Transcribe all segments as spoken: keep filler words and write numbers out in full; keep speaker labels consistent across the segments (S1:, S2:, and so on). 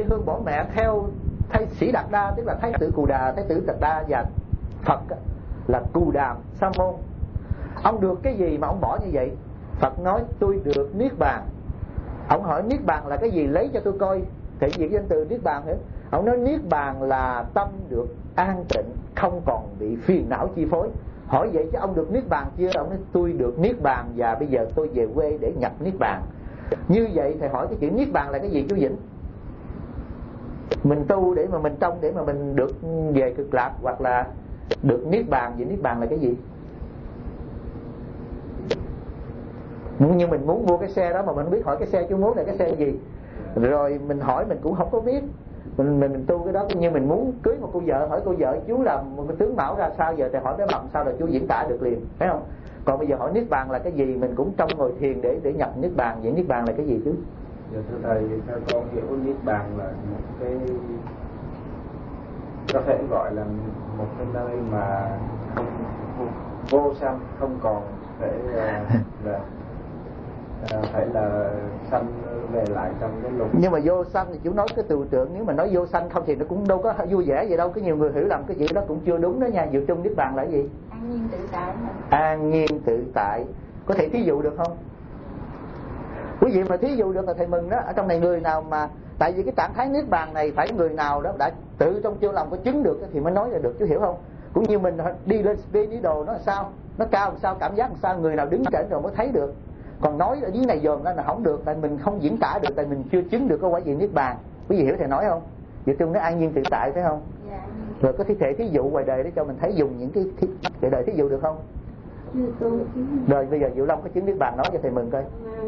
S1: hương bỏ mẹ theo Thái Sĩ Đạt Đa, tức là Thái tử Cù Đà, Thái tử Đạt Đa và Phật là Cù Đàm Sa Môn. Ông được cái gì mà ông bỏ như vậy? Phật nói tôi được niết bàn. Ông hỏi niết bàn là cái gì, lấy cho tôi coi thể hiện danh từ niết bàn hết. Ông nói niết bàn là tâm được an tịnh, không còn bị phiền não chi phối. Hỏi vậy chứ ông được niết bàn chưa? Ông nói tôi được niết bàn và bây giờ tôi về quê để nhập niết bàn. Như vậy thầy hỏi cái chuyện niết bàn là cái gì chú Vĩnh? Mình tu để mà mình trông để mà mình được về cực lạc, hoặc là được niết bàn. Vậy niết bàn là cái gì? Nhưng mình muốn mua cái xe đó mà mình không biết, hỏi cái xe chú muốn là cái xe gì, rồi mình hỏi mình cũng không có biết. Mình mình, mình tu cái đó cũng như mình muốn cưới một cô vợ, hỏi cô vợ chú là một cái tướng mạo ra sao, giờ thầy hỏi cái bằng sao là chú diễn tả được liền, thấy không? Còn bây giờ hỏi niết bàn là cái gì, mình cũng trong ngồi thiền để để nhập niết bàn. Vậy niết bàn là cái gì chứ?
S2: Dạ thưa thầy, theo con hiểu niết bàn là một cái, có thể gọi là một cái nơi mà không, vô sanh, không còn phải là, là phải là sanh về lại trong cái lục.
S1: Nhưng mà vô sanh thì chú nói cái từ tượng, nếu mà nói vô sanh không thì nó cũng đâu có vui vẻ vậy đâu. Có nhiều người hiểu lầm cái gì đó cũng chưa đúng đó nha. Dự chung niết bàn là cái gì?
S3: An nhiên tự tại.
S1: An nhiên tự tại. Có thể thí dụ được không? Quý vị mà thí dụ được là thầy mừng đó. Ở trong này người nào mà, tại vì cái trạng thái niết bàn này phải người nào đó đã tự trong chiêu lòng có chứng được thì mới nói ra được, chú hiểu không? Cũng như mình đi lên spiritual nó sao, nó cao làm sao, cảm giác làm sao, người nào đứng trên rồi mới thấy được. Còn nói ở dưới này dòm ra là không được, tại mình không diễn tả được, tại mình chưa chứng được cái quả vị niết bàn. Quý vị hiểu thầy nói không? Vậy chung nó an nhiên tự tại phải không?
S3: Dạ.
S1: Rồi có thể thí dụ ngoài đời để cho mình thấy dùng những cái thí, cái đời thí dụ được không? Rồi bây giờ Diệu Long có chứng niết bàn nói cho thầy mừng coi.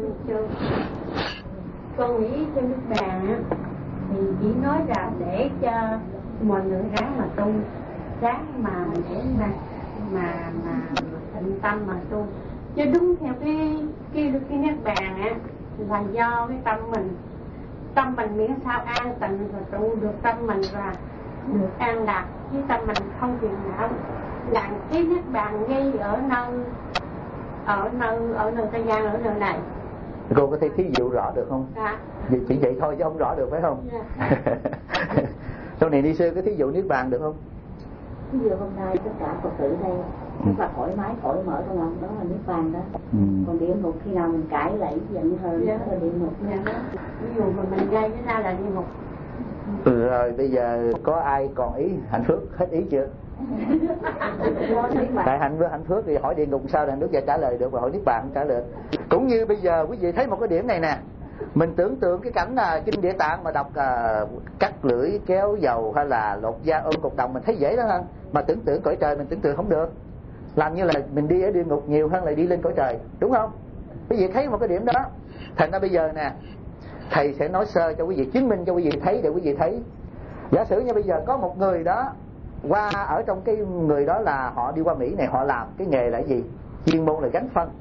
S4: Con nghĩ cho niết bàn á thì chỉ nói là để cho mọi người ráng mà tu, ráng mà để mà mà mà tịnh tâm mà tu. Chứ đúng theo cái cái cái niết bàn á là do cái tâm mình, tâm mình miễn sao an tịnh rồi tu được tâm mình và được an lạc, với tâm mình không phiền não. Là cái niết bàn ngay ở nơi ở nơi ở nơi thế gian, ở nơi này.
S1: Cô có thể thí dụ rõ được không?
S4: Dạ.
S1: Vậy chỉ vậy thôi chứ không rõ được phải không?
S4: Dạ.
S1: Sau này đi sư có thí dụ niết bàn được không?
S3: Ví dụ hôm nay tất cả Phật tử đây rất là thoải mái, cởi mở trong lòng, đó là niết bàn đó. Ừ. Còn địa ngục khi nào mình cãi lại giận hờn đó là địa ngục. Dạ.
S4: Ví dụ mà mình gây cái ra là địa ngục.
S1: Ừ, rồi bây giờ có ai còn ý hạnh phước hết ý chưa? Tại hạnh với hạnh phước thì hỏi địa ngục sao là nước giờ trả lời được, và hỏi niết bàn không trả lời. Cũng như bây giờ quý vị thấy một cái điểm này nè, mình tưởng tượng cái cảnh là kinh Địa Tạng mà đọc uh, cắt lưỡi kéo dầu hay là lột da ôm cục đồng mình thấy dễ đó ha, mà tưởng tượng cõi trời mình tưởng tượng không được. Làm như là mình đi ở địa ngục nhiều hơn là đi lên cõi trời, đúng không? Quý vị thấy một cái điểm đó. Thành ra bây giờ nè, thầy sẽ nói sơ cho quý vị, chứng minh cho quý vị thấy để quý vị thấy. Giả sử như bây giờ có một người đó qua ở trong cái người đó là họ đi qua Mỹ này, họ làm cái nghề là cái gì? Chuyên môn là gánh phân.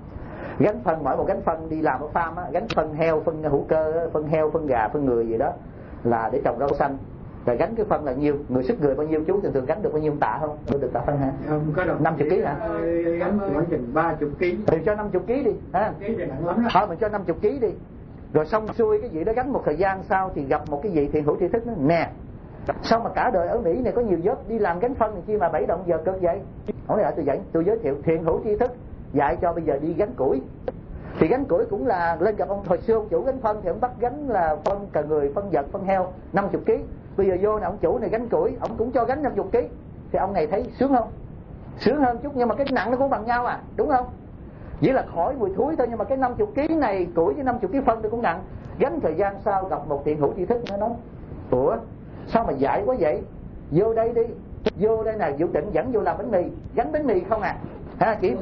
S1: Gánh phân, mỗi một gánh phân đi làm ở farm á, gánh phân heo, phân hữu cơ, phân heo, phân gà, phân người gì đó là để trồng rau xanh. Rồi gánh cái phân là nhiêu? Người sức người bao nhiêu chú thường thường gánh được bao nhiêu tạ không? Được tạ phân hả?
S2: Không có đâu.
S1: năm mươi ký hả?
S2: Gánh khoảng chừng ba mươi ký.
S1: Mình cho năm mươi ký đi, ha.
S2: Ký thì nặng lắm đó.
S1: Thôi mình cho năm mươi ký đi. Rồi xong xuôi cái vị đó gánh một thời gian sau thì gặp một cái vị thiện hữu tri thức nó nè. Sao mà cả đời ở Mỹ này có nhiều giấc đi làm gánh phân này chi mà bảy động giờ cực vậy? Hỏi lại tôi dạy, tôi giới thiệu thiện hữu tri thức dạy cho bây giờ đi gánh củi. Thì gánh củi cũng là lên gặp ông, hồi xưa ông chủ gánh phân thì ông bắt gánh là phân cả người, phân vật, phân heo năm mươi ký. Bây giờ vô nè, ông chủ này gánh củi, ông cũng cho gánh năm mươi ký. Thì ông này thấy sướng không? Sướng hơn chút, nhưng mà cái nặng nó cũng bằng nhau à, đúng không? Chỉ là khỏi mùi thúi thôi, nhưng mà cái năm mươi ký này củi với năm mươi ký phân nó cũng nặng. Gánh thời gian sau gặp một thiện hữu tri thức nó nói: ủa sao mà dại quá vậy? Vô đây đi, vô đây nè, Vũ Tịnh dẫn vô làm bánh mì, gánh bánh mì không à? Ha, chỉ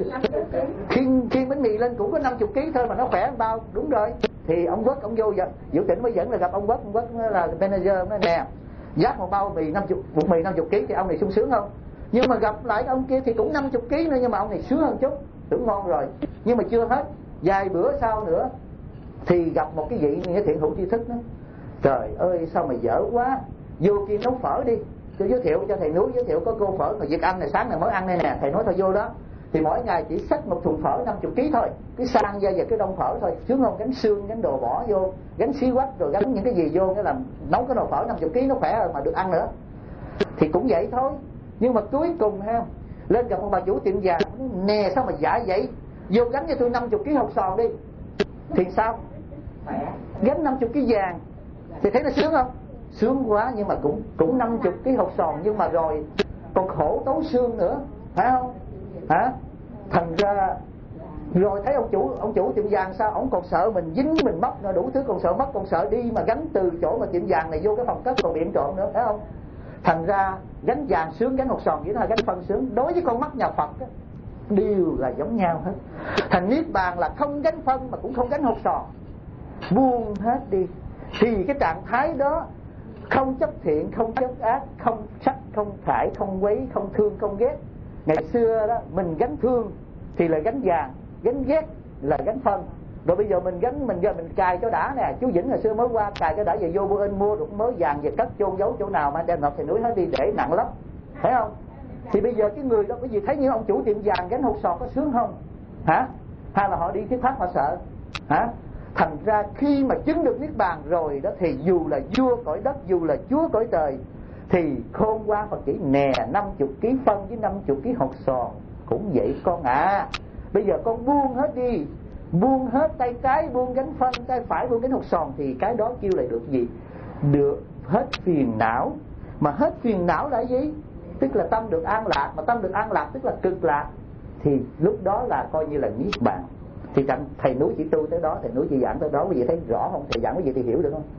S1: khiêng khiêng bánh mì lên cũng có năm mươi ký thôi mà nó khỏe bao. Đúng rồi. Thì ông Quốc ông vô, Vũ Tịnh mới dẫn là gặp ông Quốc, ông Quốc là manager, ông nói nè, dắt một bao mì năm mươi, bột mì năm mươi ký thì ông này sung sướng không? Nhưng mà gặp lại ông kia thì cũng năm mươi ký nữa, nhưng mà ông này sướng hơn chút, tưởng ngon rồi. Nhưng mà chưa hết, vài bữa sau nữa thì gặp một cái vị như thiện hữu tri thức đó. Trời ơi sao mà dở quá, vô kia nấu phở đi, tôi giới thiệu cho thầy Núi, giới thiệu có cô phở người Việt Anh này, sáng này mới ăn đây nè, thầy nói thôi vô đó. thì mỗi ngày chỉ xách một thùng phở năm mươi ký thôi, cái sang ra về cái đông phở thôi, sướng không? Gánh xương, gánh đồ bỏ vô, gánh xí quách rồi gánh những cái gì vô, cái làm nấu cái nồi phở năm mươi ký nó khỏe hơn mà được ăn nữa. Thì cũng vậy thôi. Nhưng mà cuối cùng ha, lên gặp một bà chủ tiệm vàng, nè sao mà giả vậy, vô gánh cho tôi năm mươi ký hột sòn đi. Thì sao? Gánh năm mươi ký vàng thì thấy nó sướng không? Sướng quá, nhưng mà cũng cũng năm mươi ký hột sòn, nhưng mà rồi còn khổ tấu xương nữa, phải không? Hả? Thành ra rồi thấy ông chủ ông chủ tiệm vàng sao? Ông còn sợ mình dính mình mất nữa, đủ thứ, còn sợ mất, còn sợ đi mà gánh từ chỗ mà tiệm vàng này vô cái phòng cất còn bị trộm nữa, phải không? Thành ra gánh vàng sướng, gánh hột sòn chỉ là gánh phân sướng. Đối với con mắt nhà Phật á, đều là giống nhau hết. Thành niết bàn là không gánh phân mà cũng không gánh hột sòn, buông hết đi. Thì cái trạng thái đó không chấp thiện, không chấp ác, không sắc, không thải, không quấy, không thương, không ghét. Ngày xưa đó mình gánh thương thì là gánh vàng, gánh ghét là gánh phân. Rồi bây giờ mình gánh, mình giờ mình cài cho đã nè. Chú Vĩnh hồi xưa mới qua cài cho đã, về vô Bô In mua được mới vàng về cất chôn giấu chỗ nào mà đem ngọc thì núi hết đi để nặng lắm, thấy không? Thì bây giờ cái người đó cái gì thấy như ông chủ tiệm vàng gánh hột sòn có sướng không? Hả? Hay là họ đi thuyết pháp họ sợ? Hả? Thành ra khi mà chứng được niết bàn rồi đó, thì dù là vua cõi đất, dù là chúa cõi trời, thì khôn ngoan Phật chỉ nè năm mươi ký phân với năm mươi ký hột sòn cũng vậy con ạ. À, bây giờ con buông hết đi, buông hết tay trái, buông gánh phân, tay phải buông gánh hột sòn, thì cái đó kêu lại được gì? Được hết phiền não. Mà hết phiền não là gì? Tức là tâm được an lạc. Mà tâm được an lạc tức là cực lạc. Thì lúc đó là coi như là niết bàn. Thì thầy núi chỉ tu tới đó, thầy núi chỉ giảng tới đó. Quý vị thấy rõ không? Thầy giảng quý vị thì hiểu được không?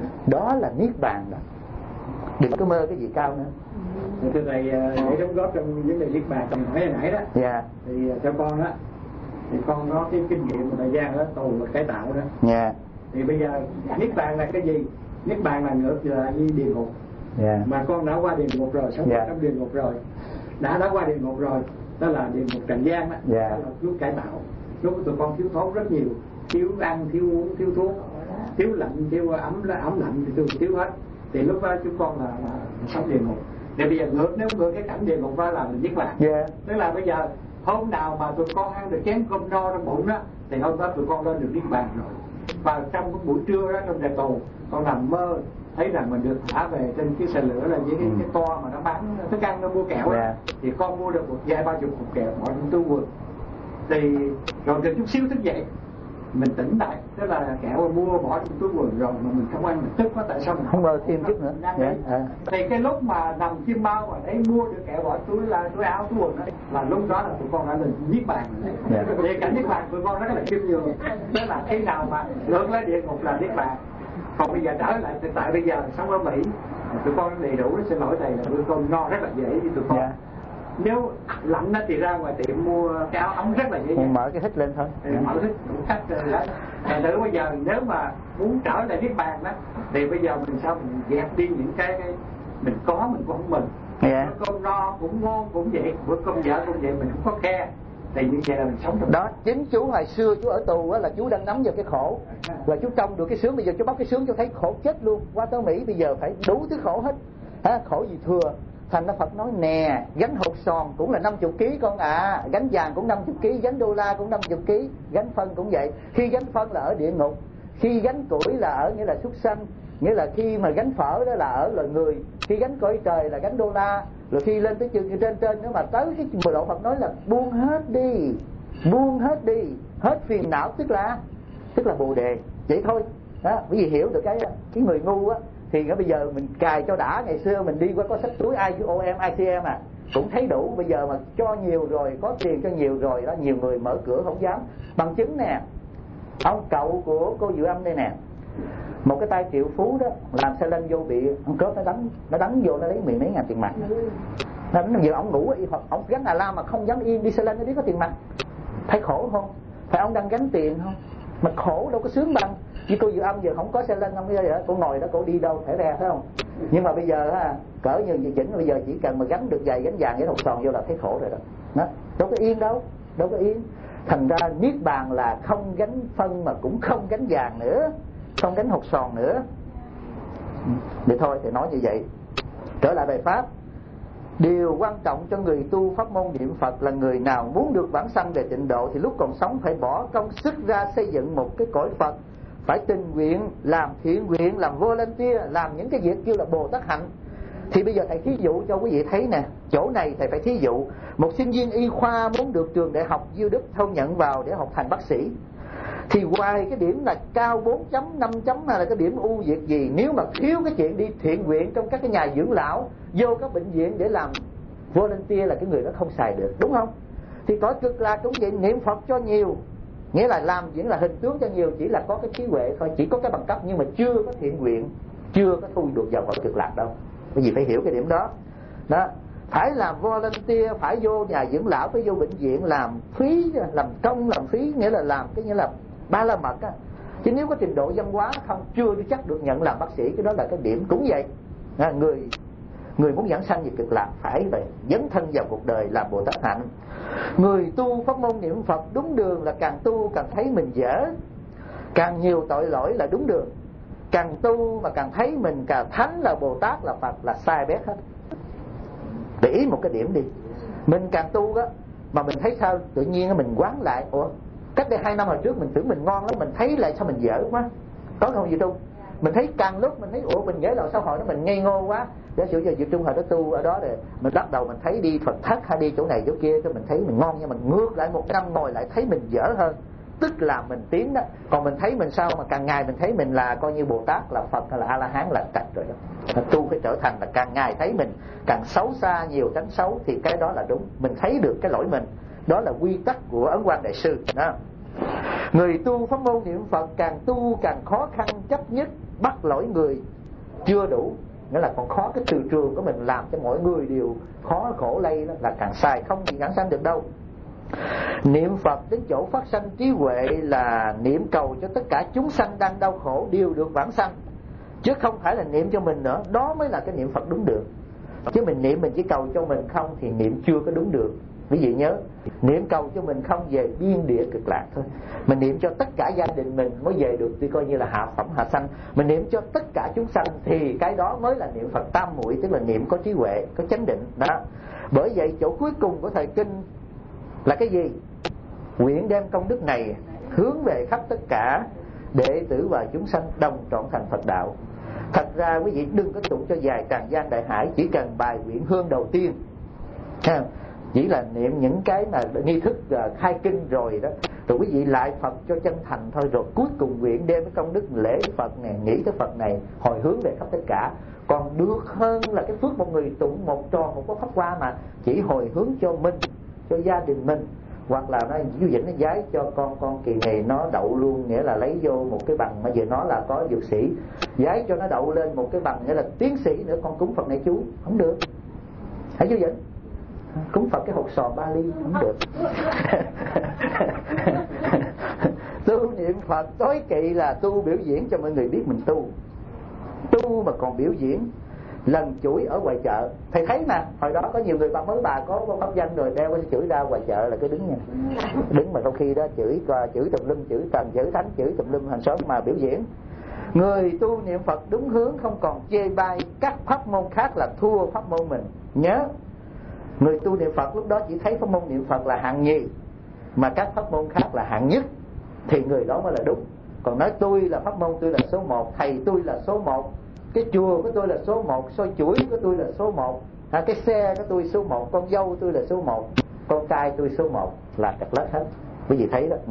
S1: Đó là niết bàn đó. Đừng có mơ cái gì cao nữa.
S2: Thưa thầy, để đóng góp trong vấn đề niết bàn trong hỏi hồi nãy đó.
S1: Dạ.
S2: Thì cho con đó, thì con có cái kinh nghiệm một thời gian đó tù và cải tạo đó.
S1: Dạ.
S2: Thì bây giờ niết bàn là cái gì? Niết bàn là ngược là như địa ngục.
S1: Dạ.
S2: Mà con đã qua địa ngục rồi, sống
S1: dạ.
S2: trong địa ngục rồi, đã đã qua địa ngục rồi, đó là địa ngục trần gian đó.
S1: Dạ.
S2: Đó là lúc cải tạo. Lúc tụi con thiếu thốn rất nhiều, thiếu ăn, thiếu uống, thiếu thuốc, thiếu lạnh, thiếu ấm, ấm lạnh thì tôi thiếu hết. Thì lúc đó chúng con là, là sống địa ngục. Để bây giờ ngược, nếu ngược cái cảnh địa ngục đó là mình niết bàn.
S1: Yeah.
S2: Tức là bây giờ hôm nào mà tụi con ăn được chén cơm no trong bụng đó, thì hôm đó tụi con lên được niết bàn rồi. Và trong cái buổi trưa đó trong nhà tù, con nằm mơ thấy rằng mình được thả về trên cái xe lửa là với cái, cái toa mà nó bán thức ăn, nó mua kẹo
S1: yeah.
S2: Thì con mua được một vài ba chục cục kẹo bỏ trong túi quần. Thì rồi từ chút xíu thức dậy mình tỉnh lại, tức là kẹo mua bỏ trong túi quần rồi mà mình không ăn, mình tức quá tại sao mình
S1: không mơ thêm chút nữa.
S2: Yeah. À. Thì cái lúc mà nằm chim bao mà đấy mua được kẹo bỏ túi là túi áo túi quần đó, là lúc đó là tụi con đã lên niết bàn rồi. Yeah. Thì cảnh niết bàn tụi con rất là khiêm nhường. Tức là khi nào mà lượn lên địa ngục là niết bàn. Còn bây giờ trở lại tại bây giờ sống ở Mỹ, tụi con đầy đủ, xin lỗi thầy là tụi con no rất là dễ với tụi con. Yeah. Nếu lạnh thì ra ngoài tiệm mua cái áo ống rất là dễ dàng.
S1: Mở cái hít lên thôi.
S2: Thì mở hít đủ cách đó. Thành thử bây giờ nếu mà muốn trở lại niết bàn đó, thì bây giờ mình sao mình dẹp đi những cái, cái mình có mình cũng không mừng.
S1: Yeah.
S2: Bữa cơm no cũng ngon cũng vậy, bữa cơm vợ cũng vậy, mình không có khe. Thì như vậy là mình sống được.
S1: Đó, chính chú hồi xưa chú ở tù á, là chú đang nắm vào cái khổ, là chú trông được cái sướng. Bây giờ chú bắt cái sướng chú thấy khổ chết luôn. Qua tới Mỹ bây giờ phải đủ thứ khổ hết. Hả? Khổ gì thừa. Thành ra Phật nói nè, gánh hột sòn cũng là năm mươi ký con ạ. À. Gánh vàng cũng năm mươi ký, gánh đô la cũng năm mươi ký, gánh phân cũng vậy. Khi gánh phân là ở địa ngục, khi gánh củi là ở nghĩa là súc sanh, nghĩa là khi mà gánh phở đó là ở loài người, khi gánh cõi trời là gánh đô la, rồi khi lên tới trên trên trên nữa mà tới cái mười độ Phật nói là buông hết đi, buông hết đi, hết phiền não, tức là tức là bồ đề, vậy thôi. Đó, bởi vì hiểu được cái cái người ngu á thì bây giờ mình cài cho đã. Ngày xưa mình đi qua có sách túi i o em, i tê em à cũng thấy đủ. Bây giờ mà cho nhiều rồi, có tiền cho nhiều rồi đó, nhiều người mở cửa không dám. Bằng chứng nè, ông cậu của cô Diệu Âm đây nè, một cái tay triệu phú đó làm xe lên vô bị ông cướp, nó đánh nó đánh vô, nó lấy mười mấy ngàn tiền mặt. Nó đánh giờ ông ngủ ông gánh Hà La mà không dám yên đi xe lên, nó biết có tiền mặt. Thấy khổ không? Phải ông đang gánh tiền không? Mà khổ đâu có sướng bằng. Như cô Diệu Âm giờ không có xe lên không vậy đó, cô ngồi đó cô đi đâu thẻ ra phải không? Nhưng mà bây giờ ha, cỡ như chị Chỉnh bây giờ chỉ cần mà gánh được giày, gánh vàng, gánh hột sòn vô là thấy khổ rồi đó. Đó, đâu có yên đâu, đâu có yên. Thành ra niết bàn là không gánh phân mà cũng không gánh vàng nữa, không gánh hột sòn nữa. Để thôi thì nói như vậy. Trở lại bài pháp. Điều quan trọng cho người tu pháp môn niệm Phật là người nào muốn được vãng sanh về tịnh độ thì lúc còn sống phải bỏ công sức ra xây dựng một cái cõi Phật, phải tình nguyện, làm thiện nguyện, làm volunteer, làm những cái việc kêu là Bồ Tát hạnh. Thì bây giờ thầy thí dụ cho quý vị thấy nè, chỗ này thầy phải thí dụ một sinh viên y khoa muốn được trường đại học Diêu Đức Thông nhận vào để học thành bác sĩ, thì ngoài cái điểm là cao bốn chấm, năm chấm hay là cái điểm ưu việt gì, nếu mà thiếu cái chuyện đi thiện nguyện trong các cái nhà dưỡng lão, vô các bệnh viện để làm volunteer là cái người đó không xài được, đúng không? Thì cõi Cực Lạc cũng vậy, niệm Phật cho nhiều, nghĩa là làm diễn là hình tướng cho nhiều, chỉ là có cái trí huệ thôi, chỉ có cái bằng cấp nhưng mà chưa có thiện nguyện, chưa có thu được vào cõi Cực Lạc đâu. Cái gì phải hiểu cái điểm đó. Đó, phải làm volunteer, phải vô nhà dưỡng lão, phải vô bệnh viện làm phí, làm công làm phí, nghĩa là làm cái nghĩa là ba la mật á. Chứ nếu có trình độ văn hóa không, chưa chắc được nhận làm bác sĩ. Cái đó là cái điểm. Cũng vậy, à, người người muốn giảng sanh về Cực Lạc phải vậy, dấn thân vào cuộc đời làm Bồ Tát hạnh. Người tu pháp môn niệm Phật đúng đường là càng tu càng thấy mình dở, càng nhiều tội lỗi là đúng đường. Càng tu mà càng thấy mình càng thánh là Bồ Tát là Phật là sai bét hết. Để ý một cái điểm đi, mình càng tu đó mà mình thấy sao tự nhiên mình quán lại, ủa cách đây hai năm hồi trước mình tưởng mình ngon lắm, mình thấy lại sao mình dở quá, có không Diệu Trung? Mình thấy càng lúc mình thấy ủa mình nhớ đầu xã hội đó mình ngây ngô quá. Giả sử giờ Diệu Trung hồi đó tu ở đó rồi mình bắt đầu mình thấy đi Phật thất hay đi chỗ này chỗ kia, cái mình thấy mình ngon, nhưng mình ngược lại một năm ngồi lại thấy mình dở hơn, tức là mình tiến đó. Còn mình thấy mình sao mà càng ngày mình thấy mình là coi như Bồ Tát là Phật hay là A La Hán là cạch rồi đó. Tu phải trở thành là càng ngày thấy mình càng xấu xa, nhiều tánh xấu, thì cái đó là đúng. Mình thấy được cái lỗi mình, đó là quy tắc của Ấn Quang Đại Sư đó. Người tu pháp môn niệm Phật càng tu càng khó khăn chấp nhất, bắt lỗi người chưa đủ, nghĩa là còn khó. Cái từ trường của mình làm cho mọi người đều khó khổ lây đó, là càng sai, không gì giảng sanh được đâu. Niệm Phật đến chỗ phát sanh trí huệ là niệm cầu cho tất cả chúng sanh đang đau khổ đều được vãng sanh, chứ không phải là niệm cho mình nữa. Đó mới là cái niệm Phật đúng được. Chứ mình niệm mình chỉ cầu cho mình không thì niệm chưa có đúng được. Quý vị nhớ, niệm cầu cho mình không về biên địa Cực Lạc thôi. Mình niệm cho tất cả gia đình mình mới về được thì coi như là hạ phẩm hạ sanh. Mình niệm cho tất cả chúng sanh thì cái đó mới là niệm Phật tam muội, tức là niệm có trí huệ, có chánh định đó. Bởi vậy chỗ cuối cùng của thời kinh là cái gì? Nguyện đem công đức này hướng về khắp tất cả đệ tử và chúng sanh đồng trọn thành Phật đạo. Thật ra quý vị đừng có tụng cho dài tràn gian đại hải, chỉ cần bài nguyện hương đầu tiên, chỉ là niệm những cái mà nghi thức khai kinh rồi đó, rồi quý vị lại Phật cho chân thành thôi, rồi cuối cùng nguyện đem cái công đức lễ Phật này, nghĩ cái Phật này, hồi hướng về khắp tất cả. Còn được hơn là cái phước một người tụng một tròn một có pháp qua mà chỉ hồi hướng cho mình, cho gia đình mình, hoặc là nó du dĩnh nó giái cho con con kỳ này nó đậu luôn, nghĩa là lấy vô một cái bằng mà giờ nó là có dược sĩ, giái cho nó đậu lên một cái bằng nghĩa là tiến sĩ nữa, con cúng Phật này chú không được. Hãy du dĩnh cúng Phật cái hột sò ba ly không được. Tu niệm Phật tối kỵ là tu biểu diễn cho mọi người biết mình tu. Tu mà còn biểu diễn lần chuỗi ở ngoài chợ, thầy thấy nè, hồi đó có nhiều người bà mới bà có pháp danh rồi đeo cái chửi ra ngoài chợ là cái đứng nha, đứng mà trong khi đó chửi chửi tùm lum, chửi thần, chửi thánh, chửi tùm lum hàng xóm mà biểu diễn. Người tu niệm Phật đúng hướng không còn chê bai các pháp môn khác là thua pháp môn mình. Nhớ, người tu niệm Phật lúc đó chỉ thấy pháp môn niệm Phật là hạng nhì, mà các pháp môn khác là hạng nhất, thì người đó mới là đúng. Còn nói tôi là pháp môn tôi là số một, thầy tôi là số một, cái chùa của tôi là số một, xôi chuỗi của tôi là số một, à, cái xe của tôi số một, con dâu tôi là số một, con trai tôi số một, là cật lết hết. Quý vị thấy đó. Ừ.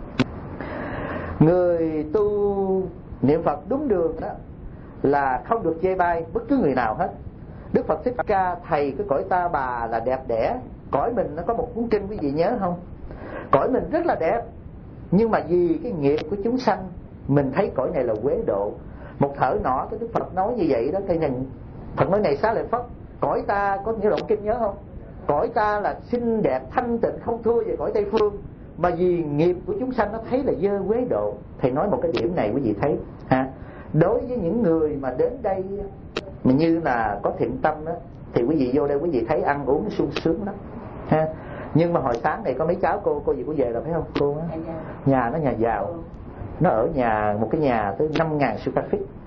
S1: Người tu niệm Phật đúng đường đó là không được chê bai bất cứ người nào hết. Đức Phật Thích Ca thầy cái cõi Ta Bà là đẹp đẽ. Cõi mình nó có một cuốn kinh quý vị nhớ không? Cõi mình rất là đẹp, nhưng mà vì cái nghiệp của chúng sanh mình thấy cõi này là quế độ. Một thở nọ cái Đức Phật nói như vậy đó, cái nhìn Phật nói này Xá Lợi Phất, cõi ta có những đoạn kinh nhớ không? Cõi ta là xinh đẹp thanh tịnh không thua về cõi Tây Phương, mà vì nghiệp của chúng sanh nó thấy là dơ quế độ. Thầy nói một cái điểm này quý vị thấy ha. Đối với những người mà đến đây mà như là có thiện tâm đó, thì quý vị vô đây quý vị thấy ăn uống sung sướng lắm ha. Nhưng mà hồi sáng này có mấy cháu cô cô gì cô về rồi phải không cô á? Nhà nó nhà giàu, nó ở nhà một cái nhà tới năm ngàn square feet,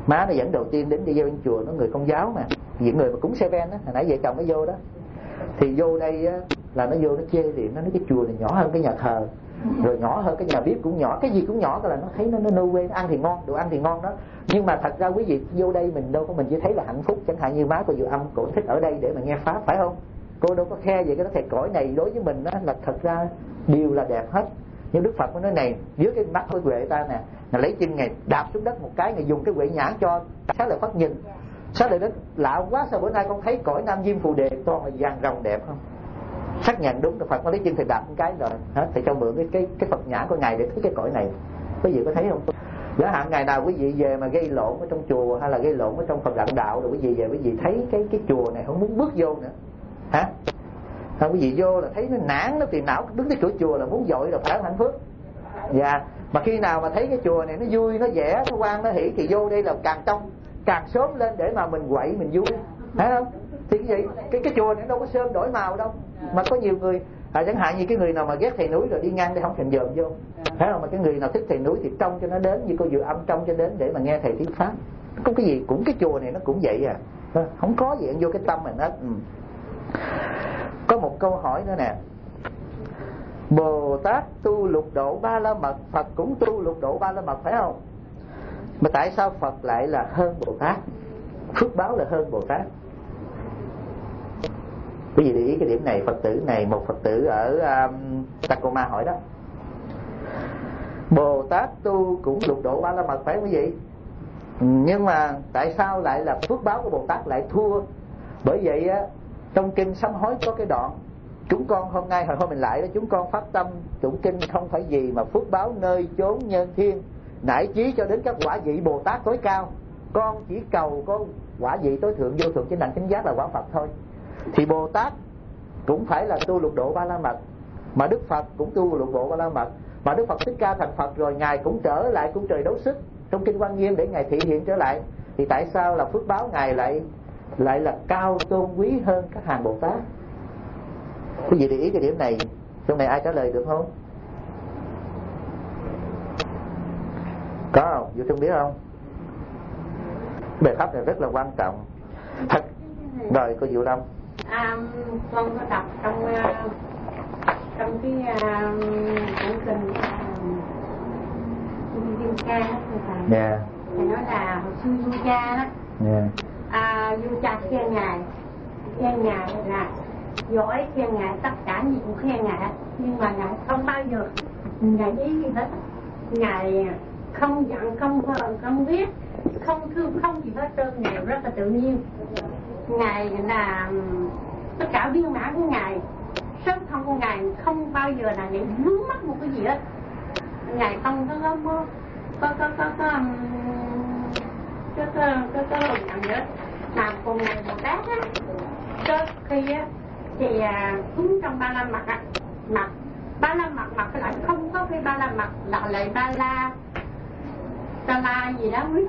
S1: Má nó dẫn đầu tiên đến đi vô bên chùa, nó người Công giáo mà, những người mà cúng Seven á, hồi nãy vợ chồng nó vô đó, thì vô đây á, là nó vô nó chê liền, nó nói cái chùa này nhỏ hơn cái nhà thờ, rồi nhỏ hơn cái nhà bếp cũng nhỏ, cái gì cũng nhỏ, cái là nó thấy nó nó no way, ăn thì ngon, đồ ăn thì ngon đó. Nhưng mà thật ra quý vị vô đây mình đâu có, mình chỉ thấy là hạnh phúc. Chẳng hạn như má cô Diệu Âm, cô thích ở đây để mà nghe pháp, phải không? Cô đâu có khe vậy. Cái đó thầy cõi này đối với mình đó là thật ra đều là đẹp hết. Nhưng Đức Phật mới nói này, dưới cái mắt của Huệ ta nè, là lấy chân ngày đạp xuống đất một cái, ngày dùng cái Huệ nhãn cho Xá Lợi Phất nhìn. Xá Lợi Đức lạ quá, sao bữa nay con thấy cõi Nam Diêm Phù Đề toàn là vàng rồng đẹp không? Xác nhận đúng, Đức Phật mới lấy chân thầy đạp một cái rồi hết. Thầy cho mượn cái cái cái Phật nhãn của ngài để thấy cái cõi này. Quý vị có thấy không? Giả hạn ngày nào quý vị về mà gây lộn ở trong chùa hay là gây lộn ở trong Phật đạo đạo, rồi quý vị về quý vị thấy cái cái chùa này không muốn bước vô nữa, hả? Không, quý vị vô là thấy nó nản, nó phiền não, đứng cái cửa chùa là muốn dội rồi, phải không hạnh phước? Dạ. Mà khi nào mà thấy cái chùa này nó vui, nó vẻ, nó ngoan, nó hỷ thì vô đây là càng trong càng sớm lên để mà mình quậy mình vui, phải không? Thì cái gì cái cái chùa này đâu có sớm đổi màu đâu. Mà có nhiều người à, chẳng hạn như cái người nào mà ghét thầy núi rồi đi ngang để không thèm dòm vô, phải không? Mà cái người nào thích thầy núi thì trông cho nó đến, như cô Diệu Âm trông cho đến để mà nghe thầy thuyết pháp. Có cái gì cũng cái chùa này nó cũng vậy à, không có gì vô cái tâm mình hết. Ừ. Có một câu hỏi nữa nè, Bồ Tát tu lục độ ba la mật, Phật cũng tu lục độ ba la mật, phải không? Mà tại sao Phật lại là hơn Bồ Tát, phước báo là hơn Bồ Tát? Quý vị để ý cái điểm này. Phật tử này, một Phật tử ở um, Tacoma hỏi đó, Bồ Tát tu cũng lục độ ba la mật, phải không quý vị? Nhưng mà tại sao lại là phước báo của Bồ Tát lại thua? Bởi vậy á, trong kinh Sám Hối có cái đoạn, chúng con hôm nay hồi hôm mình lại đó, chúng con phát tâm tụng kinh không phải gì mà phước báo nơi chốn nhân thiên, nải chí cho đến các quả vị Bồ Tát tối cao. Con chỉ cầu có quả vị tối thượng vô thượng chánh đẳng chánh giác là quả Phật thôi. Thì Bồ Tát cũng phải là tu lục độ ba la mật, mà Đức Phật cũng tu lục độ ba la mật. Mà Đức Phật Thích Ca thành Phật rồi, ngài cũng trở lại cung trời đấu sức trong kinh Quan Nghiêm để ngài thị hiện trở lại. Thì tại sao là phước báo ngài lại lại là cao tôn quý hơn các hàng Bồ Tát? Quý vị để ý cái điểm này, trong này ai trả lời được không? Có không? Vô Trung biết không? Bài pháp này rất là quan trọng. Thật. Rồi cô Diệu Lâm.
S4: À, con có đọc trong uh, trong cái cuốn uh, kinh Du uh, Ca đó thầy.
S1: Yeah.
S4: Thầy nói là hồi xưa Du Cha đó.
S1: Yeah.
S4: À, Du Cha khen ngài, khen ngài là giỏi, khen ngài tất cả gì cũng khen ngài, nhưng mà ngài không bao giờ ngài ý gì hết. Ngài không giận, không hờn, không ghét, không thương, không gì hết trơn. Ngài rất là tự nhiên. Ngài là tất cả viên mãn của ngài, sắc thân của ngài không bao giờ là ngài vướng mắc một cái gì hết. Ngài không có có có có có có có có có có làm nữa. Mà còn ngài Bồ Tát á, trước khi á thì cúng trong ba la mật á, mặt ba la mật mặt lại không có cái ba la mật là lại ba la ta la gì đó quý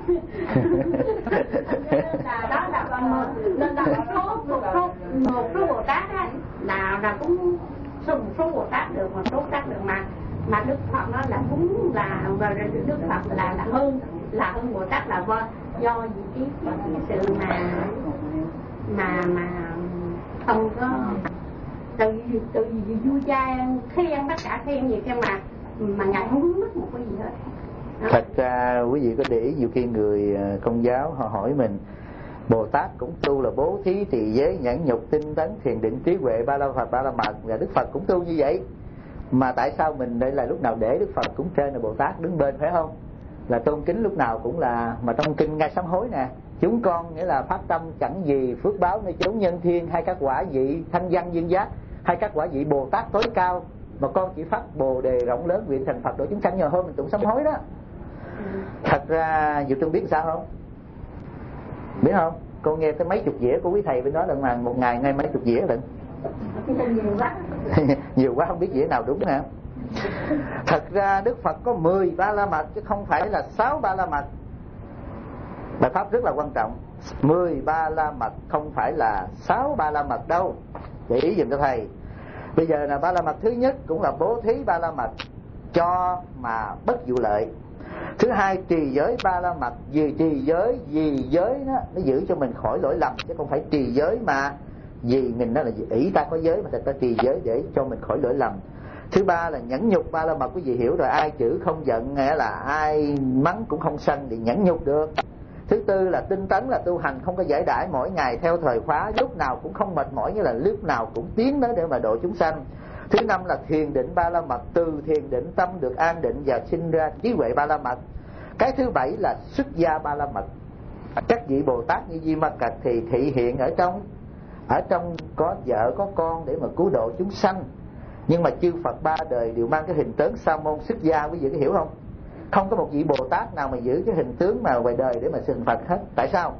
S4: là đó là một nên là một số một số một số Bồ Tát á nào là cũng một số Bồ Tát được, một số Bồ Tát được, mà mà Đức Phật nó là cũng là và Đức Phật là là hơn là hơn Bồ Tát là do do cái cái, cái sự mà mà mà không có từ từ gì vui cha khen tất cả khen gì khen mà mà ngài không vướng mắc một cái gì hết. Đó.
S1: Thật ra quý vị có để ý nhiều khi người Công giáo họ hỏi mình, Bồ Tát cũng tu là bố thí, trì giới, nhẫn nhục, tinh tấn, thiền định, trí huệ, ba la Phật, ba la mật, và Đức Phật cũng tu như vậy. Mà tại sao mình đây là lúc nào để Đức Phật cũng trên là Bồ Tát đứng bên, phải không? Là tôn kính lúc nào cũng là, mà trong kinh ngay sám hối nè, chúng con nghĩa là phát tâm chẳng gì phước báo nơi chốn nhân thiên, hay các quả vị thanh văn duyên giác, hay các quả vị Bồ Tát tối cao, mà con chỉ phát bồ đề rộng lớn nguyện thành Phật độ chúng sanh. Nhờ hôm mình tụng sám hối đó. Thật ra Diệu Trung biết sao không? Biết không? Cô nghe tới mấy chục dĩa của quý thầy bên đó lần mà một ngày ngay mấy chục dĩa lận.
S4: Nhiều quá.
S1: Nhiều quá không biết dĩa nào đúng hả? Thật ra Đức Phật có mười ba la mật chứ không phải là sáu ba la mật. Bài pháp rất là quan trọng. Mười ba la mật không phải là sáu ba la mật đâu. Để ý dùm cho thầy. Bây giờ là ba la mật thứ nhất cũng là bố thí ba la mật cho mà bất vụ lợi. Thứ hai, trì giới ba la mật. Vì trì giới, vì giới đó nó giữ cho mình khỏi lỗi lầm, chứ không phải trì giới mà vì mình đó là ý ta có giới, mà thật ta trì giới để cho mình khỏi lỗi lầm. Thứ ba là nhẫn nhục ba la mật. Quý vị hiểu rồi, ai chữ không giận, nghĩa là ai mắng cũng không sân thì nhẫn nhục được. Thứ tư là tinh tấn, là tu hành không có giải đãi, mỗi ngày theo thời khóa, lúc nào cũng không mệt mỏi, như là lúc nào cũng tiến đến để mà độ chúng sanh. Thứ năm là thiền định ba la mật. Từ thiền định tâm được an định và sinh ra trí huệ ba la mật. Cái thứ bảy là xuất gia ba la mật. Các vị Bồ Tát như Di Ma Cật thì thị hiện ở trong ở trong có vợ có con để mà cứu độ chúng sanh. Nhưng mà chư Phật ba đời đều mang cái hình tướng sa môn xuất gia, quý vị có hiểu không? Không có một vị Bồ Tát nào mà giữ cái hình tướng mà ngoài đời để mà sinh Phật hết. Tại sao?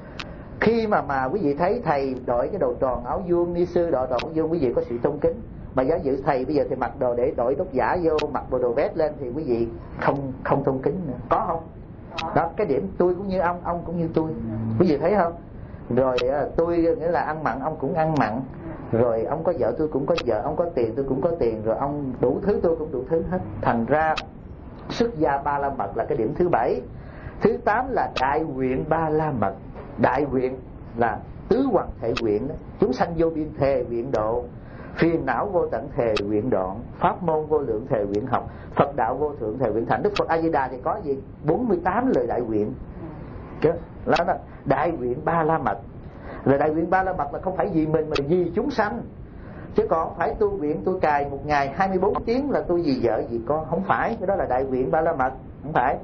S1: Khi mà mà quý vị thấy thầy đội cái đầu tròn áo vuông, ni sư đội đồ áo vuông, quý vị có sự tôn kính. Mà giả giữ thầy bây giờ thì mặc đồ để đội tóc giả vô, mặc bộ đồ vest lên thì quý vị không không tôn kính nữa. Có không? Đó, cái điểm tôi cũng như ông, ông cũng như tôi. Quý vị thấy không? Rồi tôi nghĩa là ăn mặn, ông cũng ăn mặn. Rồi ông có vợ tôi cũng có vợ, ông có tiền tôi cũng có tiền, rồi ông đủ thứ tôi cũng đủ thứ hết. Thành ra xuất gia ba la mật là cái điểm thứ bảy. Thứ tám là đại nguyện ba la mật. Đại nguyện là tứ hoằng thể nguyện đó. Chúng sanh vô biên thề nguyện độ, phiền não vô tận thề nguyện đoạn, pháp môn vô lượng thề nguyện học, Phật đạo vô thượng thề nguyện thành. Đức Phật A Di Đà thì có gì? bốn mươi tám lời đại nguyện. Chứ là đại nguyện ba la mật. Rồi đại nguyện ba la mật là không phải vì mình mà vì chúng sanh. Chứ còn không phải tu nguyện tôi cài một ngày hai mươi bốn tiếng là tôi vì vợ vì con, không phải. Cái đó là đại nguyện ba la mật, không phải.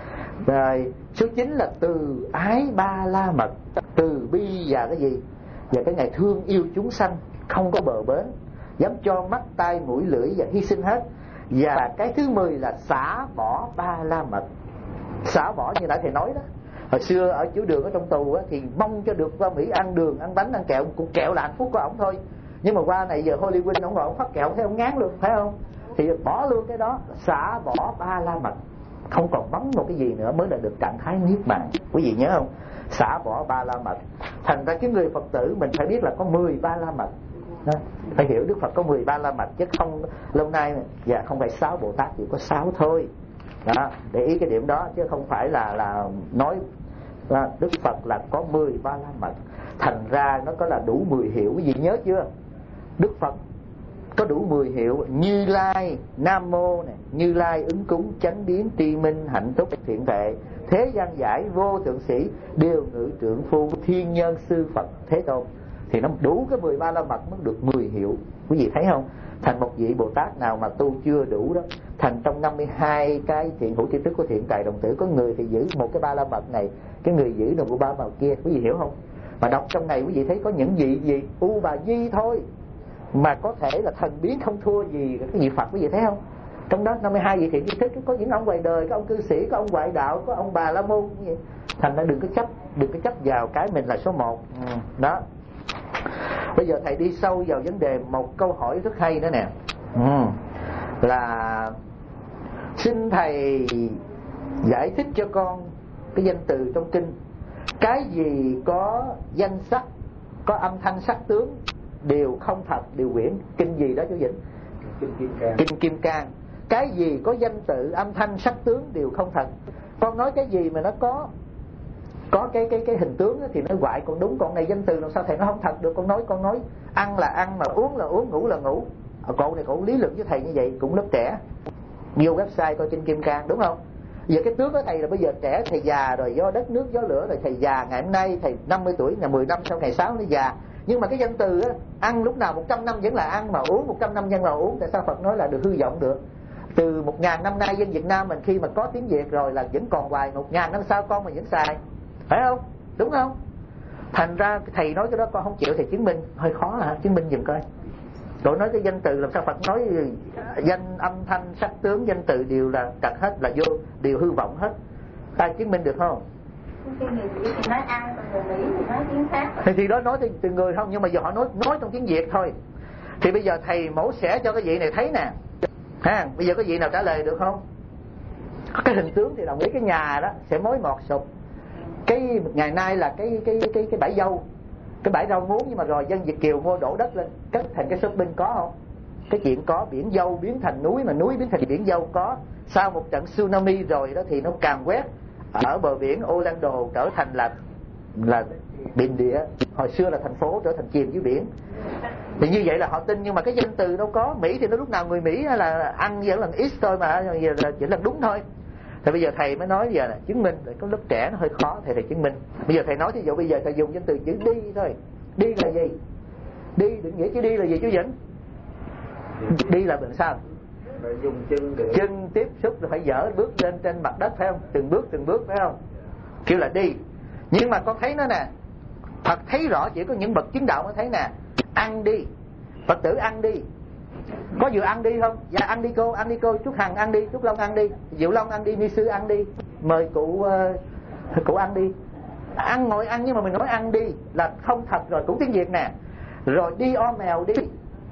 S1: Rồi số chín là từ ái ba la mật. Từ bi và cái gì? Và cái ngày thương yêu chúng sanh không có bờ bến, dám cho mắt tai mũi lưỡi và hy sinh hết. Và cái thứ mười là xả bỏ ba la mật. Xả bỏ như nãy thầy nói đó. Hồi xưa ở chữ Đường ở trong tù á, thì mong cho được qua Mỹ ăn đường, ăn bánh, ăn kẹo. Cục kẹo là hạnh phúc của ổng thôi. Nhưng mà qua này giờ Hollywood ổng ngồi ổng phát kẹo, thấy ổng ngán luôn, phải không? Thì bỏ luôn cái đó, xả bỏ ba la mật, không còn bắn một cái gì nữa mới là được trạng thái niết bàn. Quý vị nhớ không? Xả bỏ ba la mật. Thành ra cái người Phật tử mình phải biết là có mười ba la mật. Đó. Phải hiểu Đức Phật có mười ba la mật, chứ không lâu nay dạ không phải sáu Bồ Tát, chỉ có sáu thôi. Đó, để ý cái điểm đó, chứ không phải là là nói là Đức Phật là có mười ba la mật. Thành ra nó có là đủ mười hiệu. Quý vị nhớ chưa? Đức Phật có đủ mười hiệu: Như Lai, Nam Mô này, Như Lai ứng cúng, chánh biến, tri minh, hạnh túc, thiện tuệ, thế gian giải, vô thượng sĩ, điều ngự trượng phu, thiên nhân sư Phật Thế Tôn. Thì nó đủ cái mười ba la mật mới được mười hiệu. Quý vị thấy không? Thành một vị Bồ Tát nào mà tu chưa đủ đó, thành trong năm mươi hai cái thiện hữu tri thức của thiện tài đồng tử, có người thì giữ một cái ba la mật này, cái người giữ được của ba mật kia. Quý vị hiểu không? Mà đọc trong này quý vị thấy có những vị gì U Bà Di thôi mà có thể là thần biến không thua gì cái vị Phật. Quý vị thấy không? Trong đó năm mươi hai vị thiện tri thức có những ông ngoài đời, có ông cư sĩ, có ông ngoại đạo, có ông Bà La Môn. Thành ra đừng có chấp đừng có chấp vào cái mình là số một. Ừ, đó. Bây giờ thầy đi sâu vào vấn đề một câu hỏi rất hay nữa nè. Ừ, là xin thầy giải thích cho con cái danh từ trong kinh. Cái gì có danh sắc, có âm thanh sắc tướng đều không thật, đều quyển. Kinh gì đó chú Vĩnh?
S2: Kinh Kim Cang.
S1: Kinh Kim Cang. Cái gì có danh tự, âm thanh, sắc tướng đều không thật. Con nói cái gì mà nó có có cái cái cái hình tướng thì nó gọi con đúng, còn này danh từ làm sao thầy nó không thật được. Con nói con nói ăn là ăn, mà uống là uống, ngủ là ngủ. Cậu này cậu lý luận với thầy như vậy cũng lớp trẻ. Vô website coi Kinh Kim Cang, đúng không? Giờ cái tướng của thầy là bây giờ trẻ, thầy già rồi, do đất nước gió lửa rồi, thầy già ngày hôm nay thầy năm mươi tuổi, là mười năm sau ngày sáu nó già. Nhưng mà cái danh từ á, ăn lúc nào một trăm năm vẫn là ăn, mà uống một trăm năm vẫn là uống. Tại sao Phật nói là được hư vọng được? Từ một ngàn năm nay dân Việt Nam mình khi mà có tiếng Việt rồi là vẫn còn hoài, một ngàn năm sau con mình vẫn xài, phải không? Đúng không? Thành ra thầy nói cái đó con không chịu, thầy chứng minh hơi khó hả? Chứng minh giùm coi. Rồi nói cái danh từ làm sao Phật nói danh âm thanh sắc tướng danh từ đều là trật hết, là vô, đều hư vọng hết. Ta chứng minh được không?
S4: Cái người Mỹ thì nói ăn, còn người Mỹ thì nói tiếng khác.
S1: Thì, thì đó nói từ người không, nhưng mà giờ họ nói nói trong tiếng Việt thôi. Thì bây giờ thầy mổ xẻ cho cái vị này thấy nè. Ha, bây giờ có vị nào trả lời được không? Cái hình tướng thì đồng ý cái nhà đó sẽ mối mọt sụp. Cái ngày nay là cái cái cái cái bãi dâu, cái bãi rau muống, nhưng mà rồi dân Việt kiều mua đổ đất lên cất thành cái shopping, có không? Cái chuyện có biển dâu biến thành núi, mà núi biến thành biển dâu có. Sau một trận tsunami rồi đó thì nó càn quét ở bờ biển Orlando trở thành là là biển địa. Hồi xưa là thành phố trở thành chìm dưới biển. Thì như vậy là họ tin, nhưng mà cái danh từ đâu có. Mỹ thì nó lúc nào người Mỹ là ăn vẫn là ít thôi mà, giờ là chỉ là đúng thôi. Thì bây giờ thầy mới nói giờ là chứng minh, có lớp trẻ nó hơi khó, thầy thầy chứng minh. Bây giờ thầy nói thí dụ bây giờ thầy dùng danh từ chữ đi thôi. Đi là gì? Đi định nghĩa chữ đi là gì chú Vĩnh? Đi là làm sao?
S2: Dùng chân để...
S1: chân tiếp xúc rồi phải dở bước lên trên mặt đất, phải không? Từng bước từng bước, phải không? Kêu là đi. Nhưng mà con thấy nó nè, Phật thấy rõ chỉ có những bậc chứng đạo mới thấy nè. Ăn đi, Phật tử ăn đi. Có vừa ăn đi không? Dạ ăn đi cô, ăn đi cô. Trúc Hằng ăn đi, Trúc Long ăn đi, Diệu Long ăn đi, Ni Sư ăn đi. Mời cụ uh, cụ ăn đi. Ăn ngồi ăn, nhưng mà mình nói ăn đi là không thật rồi, cũng tiếng Việt nè. Rồi đi o mèo đi.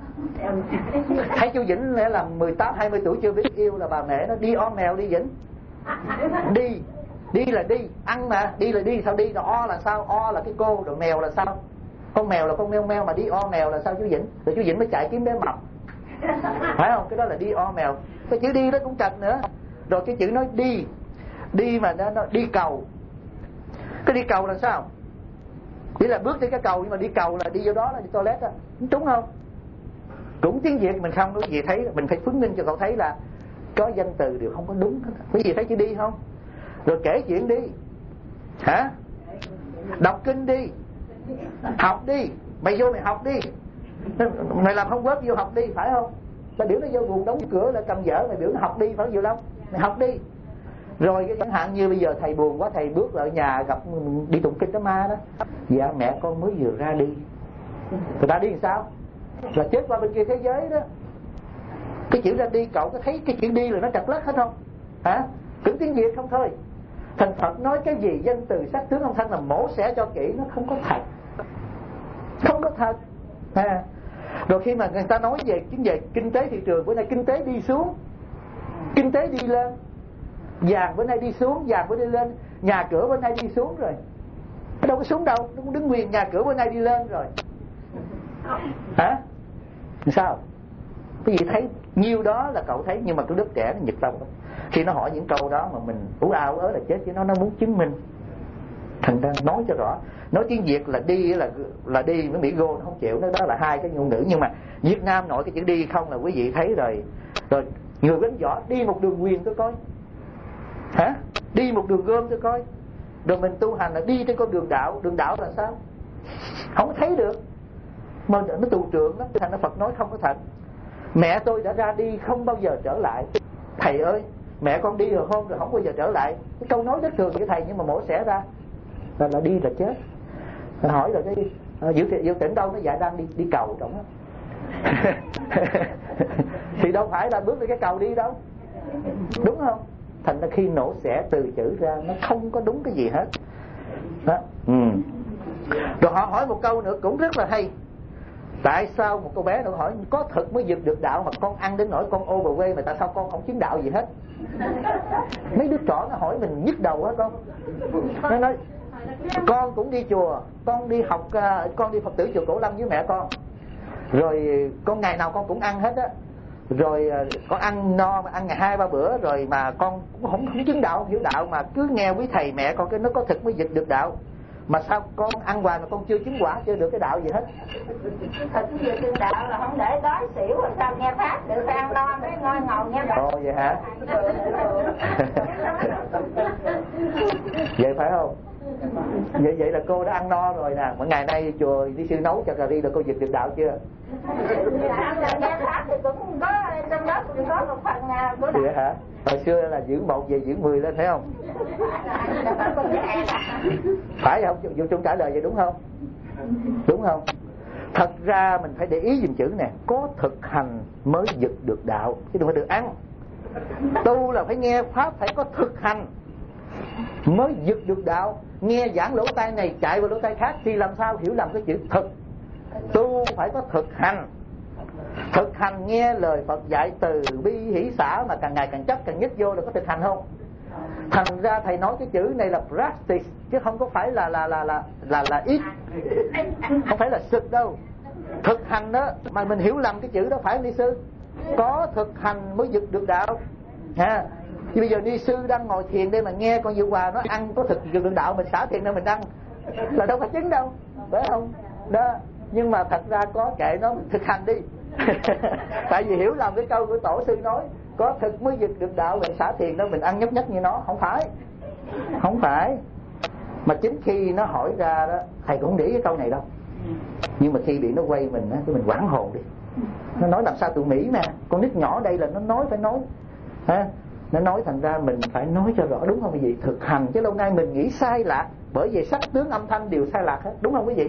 S1: Thấy chú Vĩnh lẽ là mười tám hai mươi tuổi chưa biết yêu là bà mẹ nó đi o mèo đi Vĩnh. Đi, đi là đi, ăn mà, đi là đi, sao đi, rồi o là sao? O là cái cô, rồi mèo là sao? Con mèo là con meo meo, mà đi o mèo là sao chú Vĩnh? Rồi chú Vĩnh mới chạy kiếm bé mập, phải không? Cái đó là đi o mèo. Cái chữ đi đó cũng trật nữa. Rồi cái chữ nói đi, đi mà nó, nó đi cầu. Cái đi cầu là sao? Chỉ là bước trên cái cầu, nhưng mà đi cầu là đi vô đó là đi toilet đó, đúng không? Cũng tiếng Việt mình không có gì thấy, mình phải chứng minh cho cậu thấy là có danh từ đều không có đúng. Cái gì thấy chữ đi không? Rồi kể chuyện đi, hả? Đọc kinh đi, học đi, mày vô mày học đi, mày làm không quớt vô học đi, phải không? Mày biểu nó vô buồn đóng cửa là cầm dở, mày biểu nó học đi, phải không? Vô đâu mày học đi. Rồi cái chẳng hạn như bây giờ thầy buồn quá, thầy bước lại nhà gặp đi tụng kinh đó ma đó. Dạ mẹ con mới vừa ra đi. Người ta đi làm sao? Là chết qua bên kia thế giới đó. Cái chữ ra đi, cậu có thấy cái chữ đi là nó trật lất hết không? Hả? Cứng tiếng Việt không thôi. Thành Phật nói cái gì danh từ sắc tướng âm thanh là mổ xẻ cho kỹ, nó không có thật, không có thật. À. Rồi khi mà người ta nói về chính về kinh tế thị trường, bữa nay kinh tế đi xuống, kinh tế đi lên. Vàng bữa nay đi xuống, vàng bữa nay đi lên. Nhà cửa bữa nay đi xuống rồi, nó đâu có xuống đâu, nó cũng đứng nguyên. Nhà cửa bữa nay đi lên rồi, hả? Sao? Cái gì thấy nhiêu đó là cậu thấy. Nhưng mà cái đứa trẻ nó nhật tâm, khi nó hỏi những câu đó mà mình ú ao ớ là chết chứ. Nó nó muốn chứng minh, thành ra nói cho rõ. Nói tiếng Việt là đi là là đi, với Mỹ Gô nó không chịu. Nó đó là hai cái ngôn ngữ. Nhưng mà Việt Nam nội cái chữ đi không là quý vị thấy rồi. Rồi người đánh võ đi một đường quyền tôi coi, hả? Đi một đường gom tôi coi. Rồi mình tu hành là đi trên con đường đạo. Đường đạo là sao? Không thấy được. Mà nó tù trưởng lắm. Thành ra Phật nói không có thật. Mẹ tôi đã ra đi không bao giờ trở lại. Thầy ơi, mẹ con đi rồi hôm rồi không bao giờ trở lại. Cái câu nói rất thường với thầy, nhưng mà mổ xẻ ra là, là đi là chết. Hỏi rồi cái uh, Diệu, Diệu Tĩnh đâu? Nó dạ đang đi đi cầu trong đó. Thì đâu phải là bước lên cái cầu đi đâu, đúng không? Thành ra khi nổ xẻ từ chữ ra nó không có đúng cái gì hết đó. Ừ. Rồi họ hỏi một câu nữa cũng rất là hay. Tại sao một cô bé nữa hỏi có thực mới vượt được đạo, mà con ăn đến nỗi con ô bờ quê mà tại sao con không chứng đạo gì hết? Mấy đứa trỏ nó hỏi mình nhức đầu á con. Nó nói con cũng đi chùa, con đi học, con đi Phật tử chùa Cổ Lâm với mẹ con. Rồi con ngày nào con cũng ăn hết á. Rồi con ăn no mà ăn ngày hai ba bữa rồi mà con cũng không, không chứng đạo, không hiểu đạo, mà cứ nghe quý thầy mẹ con cái nó có thực mới vượt được đạo. Mà sao con ăn hoài mà con chưa chứng quả, chưa được cái đạo gì hết?
S3: Thật sự chứng đạo là không để đói xỉu rồi sao nghe pháp được, phải ăn no mới ngon ngầu nghe pháp.
S1: Ồ vậy hả? Vậy phải không? Vậy vậy là cô đã ăn no rồi nè. Mỗi ngày nay chùa đi sư nấu cho cà ri là cô vượt được đạo chưa?
S3: Nghe pháp thì cũng có, trong đó cũng có một phần của đạo.
S1: Vậy hả? Hồi xưa là giữ một về giữ mười lên, phải không? Phải không? Dù Trung trả lời vậy đúng không? Đúng không? Thật ra mình phải để ý dùm chữ nè. Có thực hành mới vượt được đạo, chứ đừng phải được ăn. Tu là phải nghe pháp, phải có thực hành mới vượt được đạo. Nghe giảng lỗ tai này chạy vào lỗ tai khác thì làm sao hiểu lầm cái chữ thực. Tu phải có thực hành. Thực hành nghe lời Phật dạy từ bi hỷ xả mà càng ngày càng chấp càng nhích vô là có thực hành không? Thành ra thầy nói cái chữ này là practice chứ không có phải là là là là là, là ít, không phải là sực đâu. Thực hành đó mà mình hiểu lầm cái chữ đó phải không ni sư? Có thực hành mới vực được đạo ha. Chứ bây giờ ni sư đang ngồi thiền đây mà nghe con Diệu Hòa nói ăn có thực vực được đạo, mình xả thiền ra mình ăn là đâu có chứng đâu, phải không? Đó. Nhưng mà thật ra có kệ nó, mình thực hành đi. Tại vì hiểu lầm cái câu của tổ sư nói có thực mới vực được đạo, mình xả thiền đó mình ăn nhấp nhấp như nó. Không phải, không phải. Mà chính khi nó hỏi ra đó, thầy cũng không để ý cái câu này đâu, nhưng mà khi bị nó quay mình á, thì mình hoảng hồn đi. Nó nói làm sao tụi Mỹ mà con nít nhỏ đây là nó nói phải nói ha. Nó nói thành ra mình phải nói cho rõ, đúng không quý vị? Thực hành, chứ lâu nay mình nghĩ sai lạc, bởi vì sắc tướng âm thanh đều sai lạc hết, đúng không quý vị?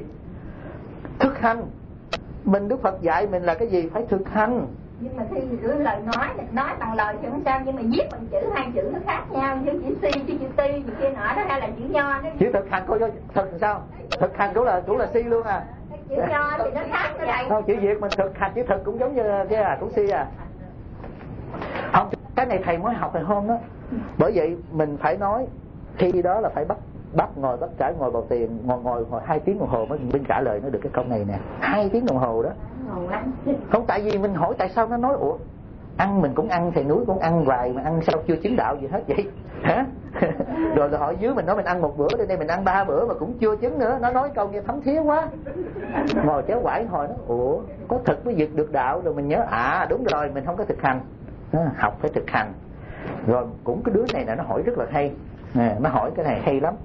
S1: Thực hành. Mình Đức Phật dạy mình là cái gì? Phải thực hành.
S4: Nhưng mà khi giữa lời nói nói bằng lời thì không sao, nhưng mà viết bằng chữ hai chữ nó khác nhau, như chữ si chứ chữ ti chữ kia nọ đó, hay là chữ nho đó.
S1: Chữ thực hành coi cho thực làm sao? Thực hành cũng là cũng là si luôn à.
S4: Chữ nho thì nó khác cái này.
S1: Không, chữ Việt mình thực hành, chữ thực cũng giống như cái à, cũng si à. Không, cái này thầy mới học hồi hôm đó. Bởi vậy mình phải nói, khi đó là phải bắt bắt ngồi bắt trả ngồi vào tiền, ngồi ngồi ngồi hai tiếng đồng hồ mới mình trả lời nó được cái câu này nè. Hai tiếng đồng hồ đó. Không, tại vì mình hỏi tại sao nó nói ủa ăn mình cũng ăn, thầy núi cũng ăn hoài mà ăn sao chưa chứng đạo gì hết vậy hả? Rồi là hỏi dưới mình nói mình ăn một bữa, đến đây mình ăn ba bữa mà cũng chưa chứng nữa. Nó nói câu nghe thấm thía quá. Ngồi chéo quải hồi nó ủa có thực mới vực được đạo, rồi mình nhớ à đúng rồi mình không có thực hành. Học phải thực hành. Rồi cũng cái đứa này là nó hỏi rất là hay nè, nó hỏi cái này hay lắm.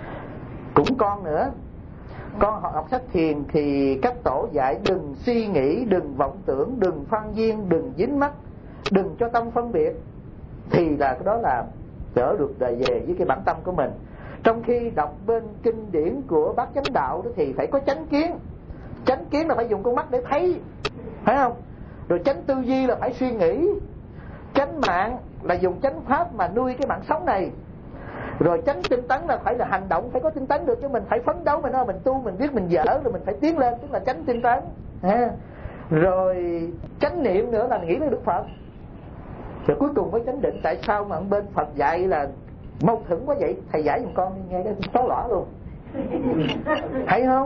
S1: Cũng con nữa, con học sách thiền thì các tổ dạy đừng suy nghĩ, đừng vọng tưởng, đừng phân duyên, đừng dính mắc, đừng cho tâm phân biệt, thì là cái đó là trở được về với cái bản tâm của mình. Trong khi đọc bên kinh điển của Bát Chánh Đạo đó thì phải có chánh kiến. Chánh kiến là phải dùng con mắt để thấy, phải không? Rồi chánh tư duy là phải suy nghĩ. Chánh mạng là dùng chánh pháp mà nuôi cái mạng sống này. Rồi chánh tinh tấn là phải là hành động, phải có tinh tấn được, chứ mình phải phấn đấu, mình mình tu, mình biết mình dở rồi mình phải tiến lên, tức là chánh tinh tấn ha. Rồi chánh niệm nữa là nghĩ đến Đức Phật. Rồi cuối cùng mới chánh định. Tại sao mà bên Phật dạy là mâu thuẫn quá vậy? Thầy giải giùm con nghe cái xóa lỏ luôn. Thấy không?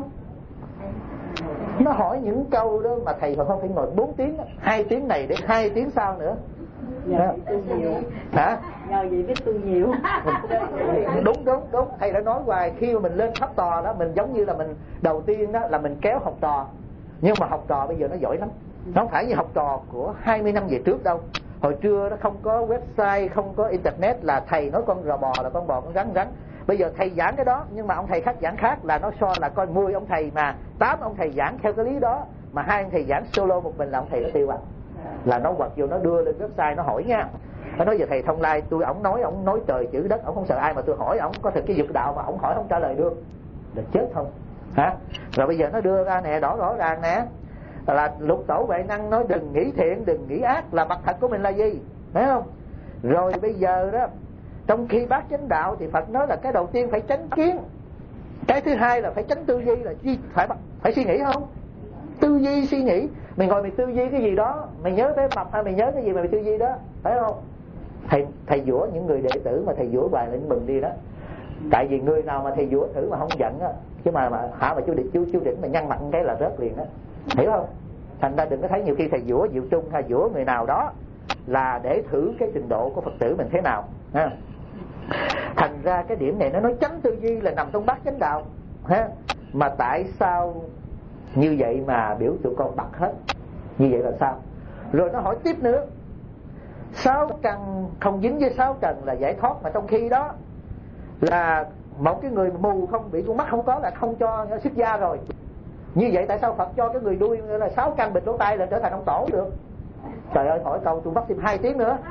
S1: Nó hỏi những câu đó mà thầy không phải ngồi bốn tiếng, hai tiếng này để hai tiếng sau nữa.
S3: Nhờ tu nhiều.
S1: Hả?
S3: Nhờ vậy biết tu nhiều.
S1: Đúng đúng đúng, thầy đã nói hoài, khi mà mình lên tháp tòa đó, mình giống như là mình đầu tiên đó là mình kéo học trò. Nhưng mà học trò bây giờ nó giỏi lắm. Nó không phải như học trò của hai mươi năm về trước đâu. Hồi trưa nó không có website, không có internet, là thầy nói con rò bò là con bò con rắn rắn. Bây giờ thầy giảng cái đó, nhưng mà ông thầy khác giảng khác, là nó so là coi mười ông thầy mà tám ông thầy giảng theo cái lý đó, mà hai ông thầy giảng solo một mình là ông thầy nó tiêu à. Là nó quật vô nó đưa lên website nó hỏi nha. Nó nói giờ thầy thông lai tôi, ổng nói ổng nói trời chữ đất, ổng không sợ ai mà tôi hỏi ổng có thực cái vực đạo mà ổng hỏi không trả lời được là chết không hả? Rồi bây giờ nó đưa ra nè, rõ rõ ràng nè, là lục tổ huệ năng nói đừng nghĩ thiện đừng nghĩ ác, là mặt thật của mình là gì, thấy không? Rồi bây giờ đó, trong khi Bát Chánh Đạo thì Phật nói là cái đầu tiên phải chánh kiến, cái thứ hai là phải chánh tư duy, là chi phải phải suy nghĩ không? Tư duy suy nghĩ. Mày ngồi mày tư duy cái gì đó, mày nhớ tới mập hay mày nhớ cái gì mà mày tư duy đó, phải không? Thầy thầy dũa những người đệ tử mà thầy dũa bài lên mừng đi đó. Tại vì người nào mà thầy dũa thử mà không giận á, chứ mà mà hả mà chú đỉnh chú chú đỉnh mà nhăn mặt cái là rớt liền á, hiểu không? Thành ra đừng có thấy nhiều khi thầy dũa Diệu Trung hay dũa người nào đó là để thử cái trình độ của Phật tử mình thế nào ha. Thành ra cái điểm này nó nói chánh tư duy là nằm trong Bát Chánh Đạo ha. Mà tại sao như vậy mà biểu tụi con bật hết? Như vậy là sao? Rồi nó hỏi tiếp nữa, sáu căn không dính với sáu trần là giải thoát, mà trong khi đó là một cái người mù không bị con mắt không có là không cho xuất gia rồi. Như vậy tại sao Phật cho cái người đuôi là sáu căn bịt lỗ tai là trở thành ông tổ được? Trời ơi, hỏi câu tôi bắt thêm hai tiếng nữa.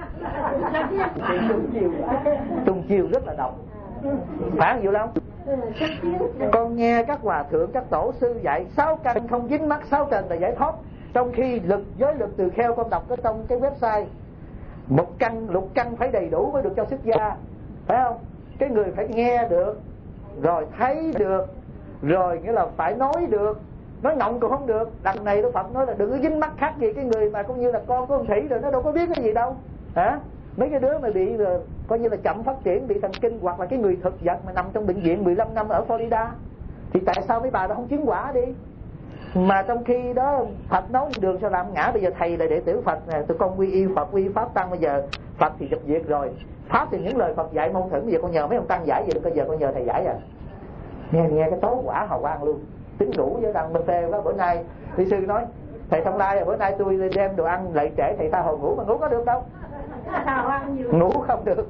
S1: Tung chiều rất là độc, phải không Diệu Long? Con nghe các hòa thượng các tổ sư dạy sáu căn không dính mắt, sáu trần là giải thoát, trong khi lực giới lực từ kheo con đọc cái trong cái website một căn lục căn phải đầy đủ mới được cho xuất gia, phải không? Cái người phải nghe được, rồi thấy được, rồi nghĩa là phải nói được, nói ngọng cũng không được. Đằng này Đức Phật nói là đừng có dính mắt khác gì cái người mà cũng như là con của ông Thủy rồi, nó đâu có biết cái gì đâu hả? Mấy cái đứa mà bị rồi, coi như là chậm phát triển, bị thần kinh, hoặc là cái người thực vật mà nằm trong bệnh viện mười lăm năm ở Florida, thì tại sao mấy bà đó không chứng quả đi? Mà trong khi đó Phật nói đường sao làm ngã. Bây giờ thầy là đệ tử Phật nè, tụi con quy y Phật, quy y Pháp Tăng. Bây giờ Phật thì dập diệt rồi, Pháp thì những lời Phật dạy mâu thuẫn. Bây giờ con nhờ mấy ông Tăng giải gì, bây giờ con nhờ thầy giải à. Nghe nghe cái tố quả hào quang luôn. Tính ngủ với Đăng Bê Phê quá. Bữa nay Lý sư nói thầy Thông Lai, bữa nay tôi đem đồ ăn lại trễ thầy tha hồ ngủ, mà ngủ có được đâu. Ngủ không được.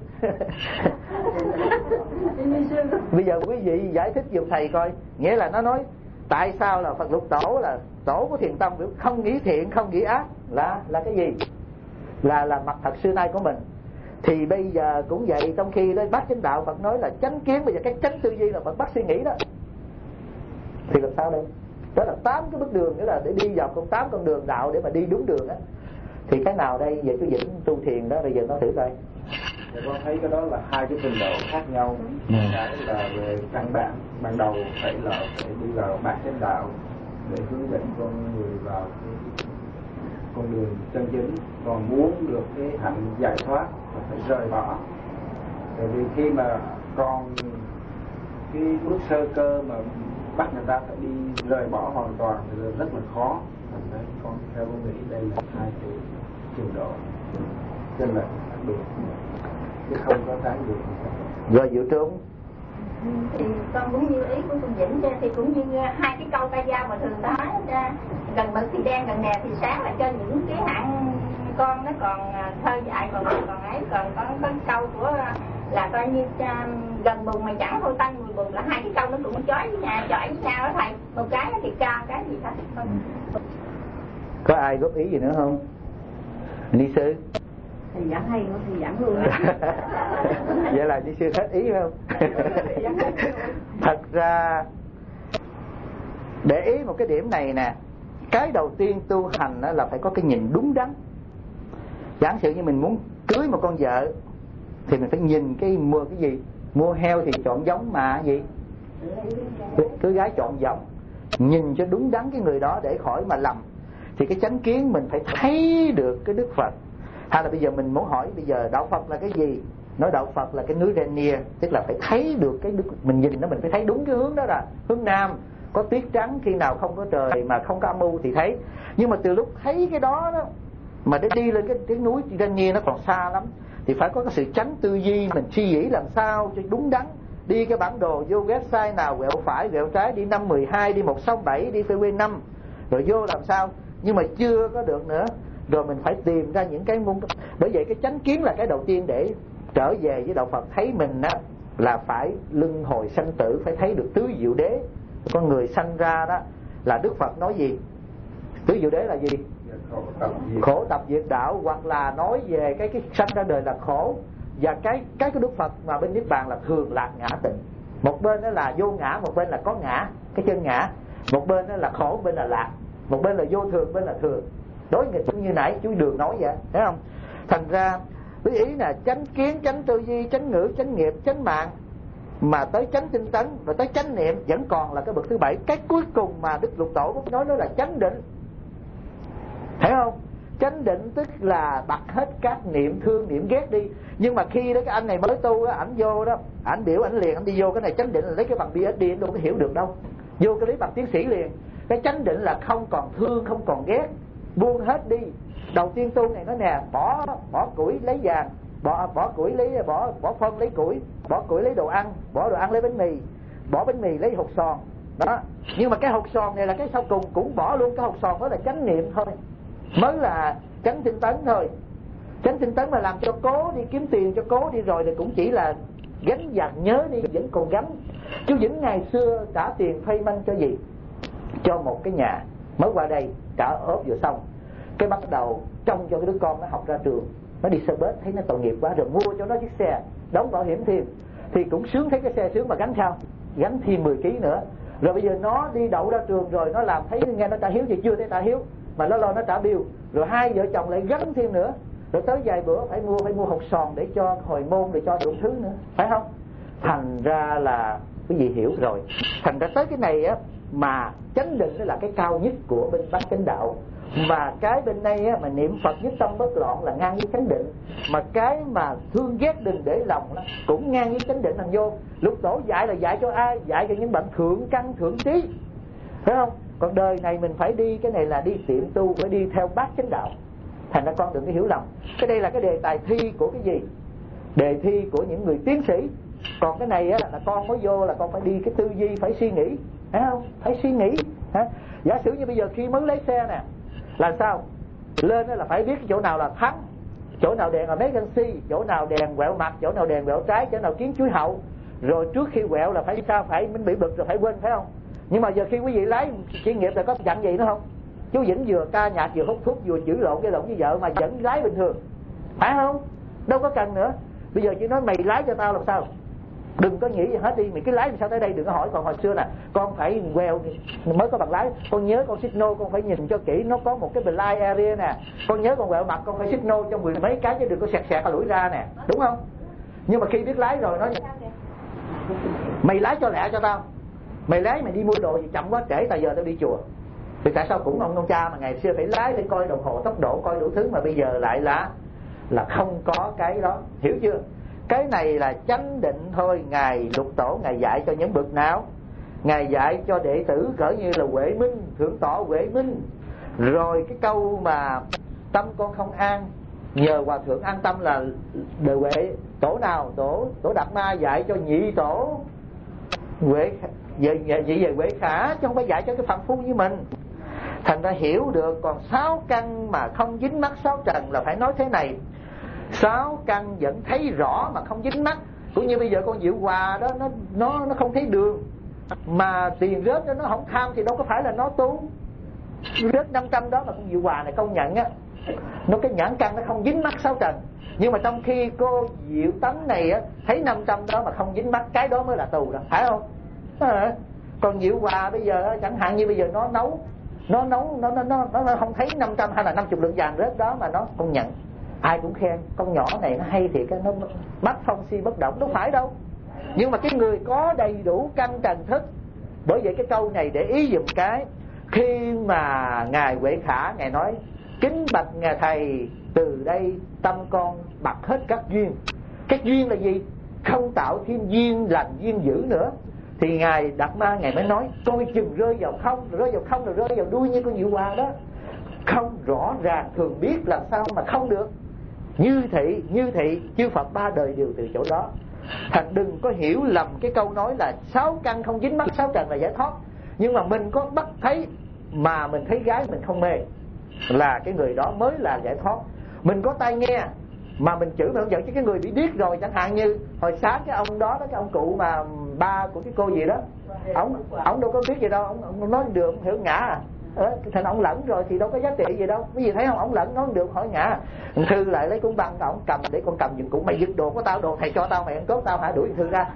S1: Bây giờ quý vị giải thích giùm thầy coi. Nghĩa là nó nói tại sao là Phật Lục Tổ là tổ của Thiền Tông, không nghĩ thiện không nghĩ ác là là cái gì, là là mặt thật xưa nay của mình. Thì bây giờ cũng vậy, trong khi đó bác chánh đạo Phật nói là chánh kiến, bây giờ cái chánh tư duy là Phật bắt suy nghĩ đó, thì làm sao đây? Đó là tám cái bước đường, nghĩa là để đi vào con tám con đường đạo để mà đi đúng đường á. Thì cái nào đây? Về cái Vĩnh tu thiền đó, bây giờ nó thử coi.
S2: Dạ, con thấy cái đó là hai cái trình độ khác nhau. Ừ. Cái là về căn bản, ban đầu phải là phải đi vào bát chánh đạo để hướng dẫn con người vào cái con đường chân chính. Còn muốn được cái hạnh giải thoát là phải rời bỏ. Tại vì khi mà còn cái bước sơ cơ mà bắt người ta phải đi rời bỏ hoàn toàn thì rất là khó. Thành ra con theo con nghĩ đây là hai cái trình độ trên là khác biệt, chứ không có trái ngược.
S1: Rồi Diệu Trung
S4: thì con cũng như ý của con Vĩnh, thì cũng như hai cái câu ca dao mà thường nói ra, gần mực thì đen, gần đèn thì sáng, là cho những cái hạng con nó còn thơ dại, còn còn ấy, còn có có câu của là coi như gần bùn mà chẳng thôi tăng mùi bùn, là hai cái câu nó cũng chói với nhau, chói với nhau đó thầy. Một cái thì cao, cái gì hết.
S1: Có ai góp ý gì nữa không? Ni sư
S3: thầy giảng hay quá, thầy giảng luôn.
S1: Vậy là Ni sư hết ý không? Thật ra để ý một cái điểm này nè, cái đầu tiên tu hành là phải có cái nhìn đúng đắn. Giả sử như mình muốn cưới một con vợ thì mình phải nhìn cái mua cái gì, mua heo thì chọn giống mà gì, cưới gái chọn giống, nhìn cho đúng đắn cái người đó để khỏi mà lầm. Thì cái chánh kiến mình phải thấy được cái Đức Phật. Hay là bây giờ mình muốn hỏi bây giờ đạo Phật là cái gì, nói đạo Phật là cái núi Rainier, tức là phải thấy được cái Đức. Mình nhìn nó mình phải thấy đúng cái hướng đó, là hướng Nam, có tuyết trắng, khi nào không có trời mà không có âm u thì thấy. Nhưng mà từ lúc thấy cái đó đó mà để đi lên cái, cái núi Rainier nó còn xa lắm, thì phải có cái sự tránh tư duy, mình suy nghĩ làm sao cho đúng đắn. Đi cái bản đồ vô website nào quẹo phải quẹo trái, đi năm mười hai, đi một sáu bảy, đi freeway năm, rồi vô làm sao. Nhưng mà chưa có được nữa, rồi mình phải tìm ra những cái môn. Bởi vậy cái chánh kiến là cái đầu tiên để trở về với đạo Phật. Thấy mình á là phải luân hồi sanh tử, phải thấy được tứ diệu đế. Con người sanh ra đó là Đức Phật nói gì? Tứ diệu đế là gì? Khổ tập diệt đạo, hoặc là nói về cái cái sanh ra đời là khổ. Và cái cái của Đức Phật mà bên Niết Bàn là thường lạc ngã tịnh. Một bên đó là vô ngã, một bên là có ngã, cái chân ngã. Một bên đó là khổ, một bên là lạc. Một bên là vô thường, bên là thường. Đối nghịch như nãy chú Đường nói vậy, thấy không? Thành ra với ý là chánh kiến, chánh tư duy, chánh ngữ, chánh nghiệp, chánh mạng, mà tới chánh tinh tấn và tới chánh niệm vẫn còn là cái bậc thứ bảy. Cái cuối cùng mà Đức Lục Tổ cũng nói đó là chánh định, thấy không? Chánh định tức là bật hết các niệm thương niệm ghét đi. Nhưng mà khi đó cái anh này mới tu á, ảnh vô đó, ảnh biểu ảnh liền, ảnh đi vô cái này chánh định là lấy cái bằng ph đê, anh đâu có hiểu được đâu. Vô cái lấy bằng tiến sĩ liền. Cái chánh định là không còn thương, không còn ghét, buông hết đi. Đầu tiên tu này nói nè, bỏ bỏ củi lấy vàng, bỏ bỏ củi lấy bỏ bỏ phân lấy củi, bỏ củi lấy đồ ăn, bỏ đồ ăn lấy bánh mì, bỏ bánh mì lấy hột sòn. Đó. Nhưng mà cái hột sòn này là cái sau cùng, cũng bỏ luôn cái hột sòn, mới là chánh niệm thôi, mới là chánh tinh tấn thôi. Chánh tinh tấn mà làm cho cố đi kiếm tiền, cho cố đi rồi thì cũng chỉ là gánh vặt, nhớ đi vẫn còn gánh. Chú Vĩnh ngày xưa trả tiền thuê manh cho gì? Cho một cái nhà mới qua đây, trả ốp vừa xong, cái bắt đầu trông cho cái đứa con nó học ra trường, nó đi xe bus thấy nó tội nghiệp quá, rồi mua cho nó chiếc xe, đóng bảo hiểm thêm, thì cũng sướng, thấy cái xe sướng mà gánh sao? Gánh thêm mười ký nữa. Rồi bây giờ nó đi đậu ra trường rồi, nó làm thấy nghe nó trả hiếu thì chưa thấy trả hiếu, mà nó lo nó trả bill, rồi hai vợ chồng lại gánh thêm nữa, rồi tới vài bữa phải mua phải mua hột sòn để cho hồi môn, để cho đủ thứ nữa, phải không? Thành ra là cái gì hiểu rồi. Thành ra tới cái này á, mà chánh định đó là cái cao nhất của bên bát chánh đạo, mà cái bên đây á, mà niệm Phật nhất tâm bất loạn là ngang với chánh định, mà cái mà thương ghét đừng để lòng đó, cũng ngang với chánh định thằng vô. Lục Tổ dạy là dạy cho ai? Dạy cho những bạn thượng căn thượng trí, phải không? Còn đời này mình phải đi, cái này là đi tiệm tu, phải đi theo bát chánh đạo. Thành ra con đừng có hiểu lầm. Cái đây là cái đề tài thi của cái gì? Đề thi của những người tiến sĩ. Còn cái này á, là con mới vô là con phải đi cái tư duy, phải suy nghĩ, phải không? Phải suy nghĩ. Hả? Giả sử như bây giờ khi mới lấy xe nè, là sao? Lên là phải biết chỗ nào là thắng, chỗ nào đèn là emergency, chỗ nào đèn quẹo mặt, chỗ nào đèn quẹo trái, chỗ nào kiến chuối hậu. Rồi trước khi quẹo là phải sao? Phải mình bị bực rồi phải quên, phải không? Nhưng mà giờ khi quý vị lái chuyên nghiệp là có dặn gì nữa không? Chú Vĩnh vừa ca nhạc vừa hút thuốc vừa chửi lộn gây lộn với vợ mà vẫn lái bình thường, phải không? Đâu có cần nữa. Bây giờ chỉ nói mày lái cho tao làm sao, đừng có nghĩ gì hết đi, mày cứ lái làm sao tới đây, đừng có hỏi. Còn hồi xưa nè, con phải quẹo mới có bằng lái, con nhớ con signal con phải nhìn cho kỹ, nó có một cái blind area nè. Con nhớ con quẹo mặt con phải signal cho mười mấy cái chứ đừng có sẹt sẹt lủi ra nè, đúng không? Nhưng mà khi biết lái rồi nói mày lái cho lẹ cho tao, mày lái mày đi mua đồ gì chậm quá trễ, tại giờ tao đi chùa. Thì tại sao cũng ông ông cha mà ngày xưa phải lái để coi đồng hồ tốc độ, coi đủ thứ, mà bây giờ lại là là không có cái đó, hiểu chưa? Cái này là chánh định thôi. Ngài Lục Tổ Ngài dạy cho những bậc nào? Ngài dạy cho đệ tử cỡ như là Huệ Minh, Thượng Tọa Huệ Minh. Rồi cái câu mà tâm con không an, nhờ Hòa Thượng an tâm là đời Huệ Tổ nào? Tổ Tổ Đạt Ma dạy cho nhị tổ Huệ về về về Huệ Khả, chứ không phải dạy cho cái phạm phu như mình. Thành ra hiểu được. Còn sáu căn mà không dính mắc sáu trần là phải nói thế này: sáu căn vẫn thấy rõ mà không dính mắt. Cũng như bây giờ con Diệu Hòa đó, nó nó nó không thấy đường mà tiền rớt đó nó không tham thì đâu có phải là nó tu. Rớt năm trăm đó mà con Diệu Hòa này công nhận á, nó cái nhãn căn nó không dính mắt sáu trần. Nhưng mà trong khi cô Diệu Tánh này á, thấy năm trăm đó mà không dính mắt, cái đó mới là tù đó, phải không? À, còn Diệu Hòa bây giờ chẳng hạn như bây giờ nó nấu nó nấu nó nó nó nó không thấy năm trăm hay là năm mươi lượng vàng rớt đó mà nó công nhận. Ai cũng khen con nhỏ này nó hay thiệt, nó bắt phong si bất động, đâu phải đâu. Nhưng mà cái người có đầy đủ căn trần thức. Bởi vậy cái câu này để ý dùm cái. Khi mà Ngài Huệ Khả Ngài nói kính bạch Ngài Thầy, từ đây tâm con bật hết các duyên. Các duyên là gì? Không tạo thêm duyên lành duyên dữ nữa. Thì Ngài Đạt Ma Ngài mới nói coi chừng rơi vào không, rơi vào không là rơi vào đuôi như con Diệu Hòa đó. Không rõ ràng thường biết làm sao mà không được. Như thị, như thị, chư Phật ba đời đều từ chỗ đó. Thành đừng có hiểu lầm cái câu nói là sáu căn không dính mắc sáu trần là giải thoát. Nhưng mà mình có bắt thấy mà mình thấy gái mình không mê, là cái người đó mới là giải thoát. Mình có tai nghe mà mình chửi mình không giận, chứ cái người bị điếc rồi, chẳng hạn như hồi sáng cái ông đó, đó cái ông cụ mà ba của cái cô gì đó, ông ông đâu có biết gì đâu, ông, ông nói được ông hiểu ngã à. Ờ, thành ông lẫn rồi thì đâu có giá trị gì đâu. Cái gì thấy không, ông lẫn nói được hỏi ngã. Thư lại lấy cuốn băng ông cầm để con cầm giùm cụ, mày giật đồ của tao, đồ thầy cho tao, mày ăn cốt tao hả, đuổi Thư ra.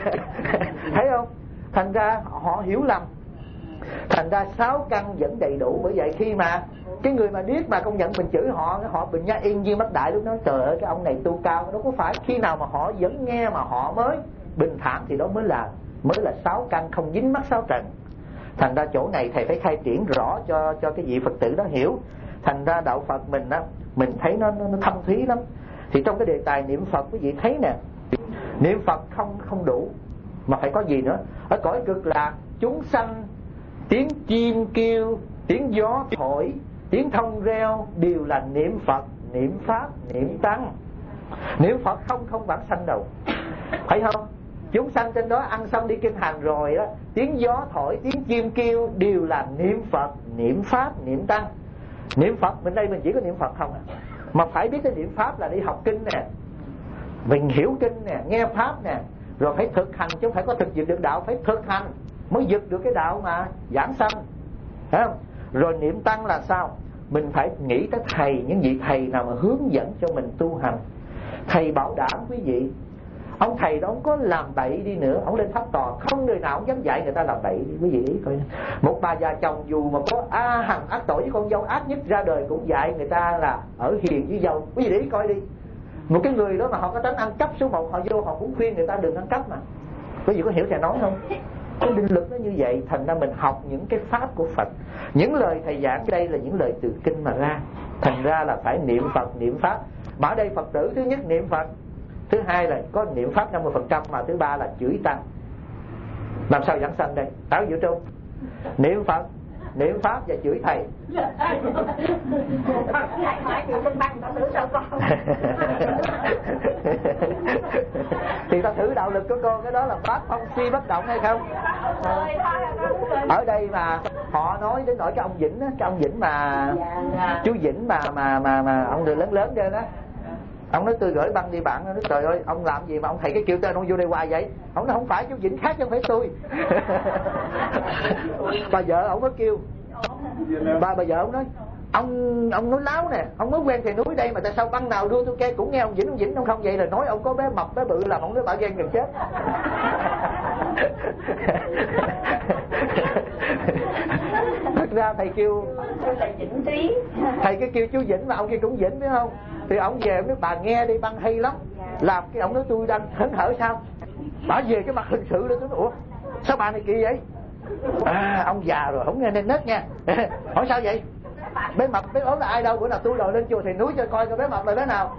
S1: Thấy không? Thành ra họ hiểu lầm. Thành ra sáu căn vẫn đầy đủ. Bởi vậy khi mà cái người mà điếc mà công nhận mình chửi họ, họ bình nha yên nhiên mất đại lúc đó, trời ơi cái ông này tu cao. Đâu có phải. Khi nào mà họ vẫn nghe mà họ mới bình thản thì đó mới là mới là sáu căn không dính mắc sáu trần. Thành ra chỗ này thầy phải khai triển rõ cho cho cái vị Phật tử đó hiểu. Thành ra đạo Phật mình á, mình thấy nó, nó nó thâm thúy lắm. Thì trong cái đề tài niệm Phật quý vị thấy nè, niệm Phật không không đủ mà phải có gì nữa. Ở cõi cực lạc chúng sanh, tiếng chim kêu, tiếng gió thổi, tiếng thông reo đều là niệm Phật, niệm Pháp, niệm Tăng. Niệm Phật không không bản sanh đâu, phải không? Chúng sanh trên đó ăn xong đi kinh hành rồi á, tiếng gió thổi, tiếng chim kêu đều là niệm Phật, niệm Pháp, niệm Tăng. Niệm Phật bên đây mình chỉ có niệm Phật không à, mà phải biết cái niệm Pháp là đi học kinh nè, mình hiểu kinh nè, nghe Pháp nè, rồi phải thực hành, chứ không phải có thực dựng được đạo, phải thực hành mới dựng được cái đạo mà giảng sanh, thấy không? Rồi niệm Tăng là sao? Mình phải nghĩ tới thầy, những vị thầy nào mà hướng dẫn cho mình tu hành. Thầy bảo đảm quý vị, ông thầy đó ông có làm bậy đi nữa, ông lên pháp tòa không người nào ông dám dạy người ta làm bậy. Quý vị ý coi, một bà già chồng dù mà có a hằng ác tội với con dâu ác nhất ra đời cũng dạy người ta là ở hiền với dâu. Quý vị ý coi đi, một cái người đó mà họ có tánh ăn cắp số một, họ vô họ cũng khuyên người ta đừng ăn cắp mà. Quý vị có hiểu thầy nói không? Cái định lực nó như vậy. Thành ra mình học những cái pháp của Phật, những lời thầy giảng đây là những lời từ kinh mà ra. Thành ra là phải niệm Phật, niệm Pháp. Mà ở đây Phật tử thứ nhất niệm Phật, thứ hai là có niệm Pháp năm mươi phần trăm, mà thứ ba là chửi Tăng. Làm sao giảng sanh đây? Táo Diệu Trung niệm Phật niệm pháp và chửi thầy. Thì ta thử đạo lực của cô, cái đó là pháp phong si bất động hay không? Ở đây mà họ nói đến nỗi cái ông Vĩnh á, cái ông Vĩnh mà chú Vĩnh mà mà mà mà ông được lớn lớn lên á, ông nói tôi gửi băng đi bạn, nói trời ơi ông làm gì mà ông thầy cái kêu tên ông vô đây hoài vậy? Ông nói không phải chú Vĩnh khác chứ không phải tôi. Bà vợ ông có kêu, bà bà vợ ông nói ông ông nói láo nè, ông mới quen thầy núi đây mà tại sao băng nào đưa tôi kê cũng nghe ông Vĩnh ông Vĩnh ông không vậy là nói ông có bé mập bé bự làm ông nói bà ghen gần chết. Thật ra thầy kêu thầy cái kêu chú Vĩnh mà ông kia cũng Vĩnh biết không? Thì ông về ông nói bà nghe đi băng hay lắm, làm cái ông nói tôi đang hớn hở sao? Bà về cái mặt hình sự đó, tôi nói ủa sao bà này kỳ vậy? À, ông già rồi không nghe nên nết nha. Hỏi sao vậy? Bé mập bé ốm là ai đâu, bữa nào tôi đòi lên chùa thầy núi cho coi coi bé mập là bé nào.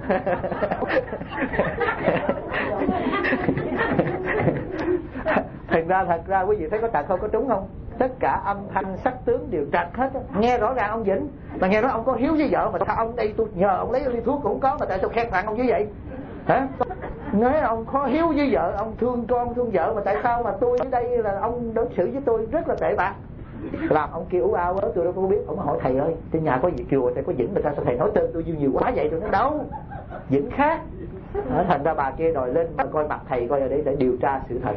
S1: Thành ra thật ra quý vị thấy có trật không, có trúng không? Tất cả âm thanh sắc tướng đều trật hết á. Nghe rõ ràng ông Vĩnh mà nghe nói ông có hiếu với vợ mà sao ông đây tôi nhờ ông lấy ly thuốc cũng có mà tại sao khen tặng ông như vậy hả? Nói ông có hiếu với vợ, ông thương con thương vợ mà tại sao mà tôi ở đây là ông đối xử với tôi rất là tệ bạc, làm ông kêu ú ao á. Tôi đâu có biết. Ông hỏi thầy ơi trên nhà có gì chùa thầy có Vĩnh mà sao thầy nói tên tôi nhiều quá vậy? Tôi nói đâu, Vĩnh khác. Đó, thành ra bà kia đòi lên coi mặt thầy coi ở đây để điều tra sự thật.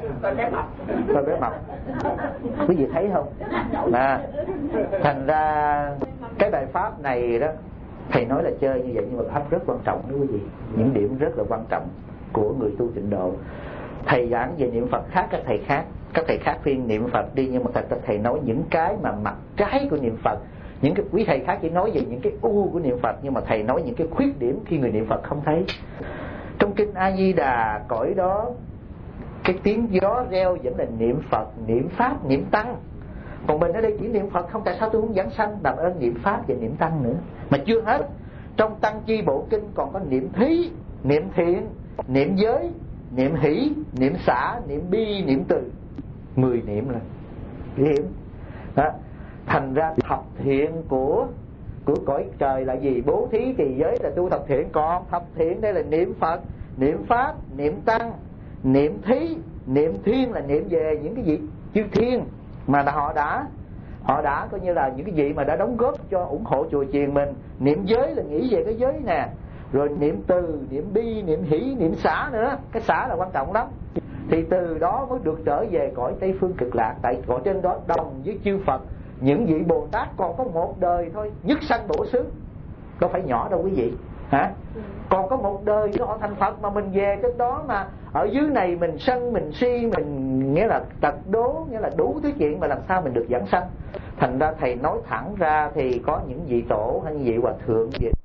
S1: Coi bé mập. Quý vị thấy không? À, thành ra cái bài pháp này đó thầy nói là chơi như vậy nhưng mà pháp rất quan trọng đó quý vị. Những điểm rất là quan trọng của người tu tịnh độ. Thầy giảng về niệm Phật khác các thầy khác, các thầy khác khuyên niệm Phật đi, nhưng mà thật ra thầy nói những cái mà mặt trái của niệm Phật. Những cái quý thầy khác chỉ nói về những cái u của niệm Phật, nhưng mà thầy nói những cái khuyết điểm khi người niệm Phật không thấy. Trong kinh A Di Đà cõi đó cái tiếng gió reo vẫn là niệm Phật, niệm Pháp, niệm Tăng. Còn mình ở đây chỉ niệm Phật không, tại sao tôi không giảng sanh? Làm ơn niệm Pháp và niệm Tăng nữa. Mà chưa hết, trong Tăng Chi Bộ Kinh còn có niệm thí, niệm thiện, niệm giới, niệm hỷ, niệm xả, niệm bi, niệm từ. Mười niệm là niệm đó. Thành ra thập thiện của của cõi trời là gì? Bố thí trì giới là tu thập thiện. Còn thập thiện đây là niệm Phật, niệm Pháp, niệm Tăng, niệm thí, niệm thiên là niệm về những cái gì chư thiên mà họ đã họ đã coi như là những cái gì mà đã đóng góp cho ủng hộ chùa chiền mình. Niệm giới là nghĩ về cái giới nè, rồi niệm từ, niệm bi, niệm hỷ, niệm xả nữa. Cái xả là quan trọng lắm. Thì từ đó mới được trở về cõi Tây Phương Cực Lạc. Tại cõi trên đó đồng với chư Phật, những vị Bồ Tát còn có một đời thôi, nhất sanh bổ xứ. Đâu phải nhỏ đâu quý vị hả? Còn có một đời cho họ thành Phật, mà mình về trên đó mà ở dưới này mình sân, mình si, mình nghĩa là tật đố, nghĩa là đủ thứ chuyện mà làm sao mình được giảng sanh. Thành ra thầy nói thẳng ra thì có những vị tổ hay những vị hòa thượng về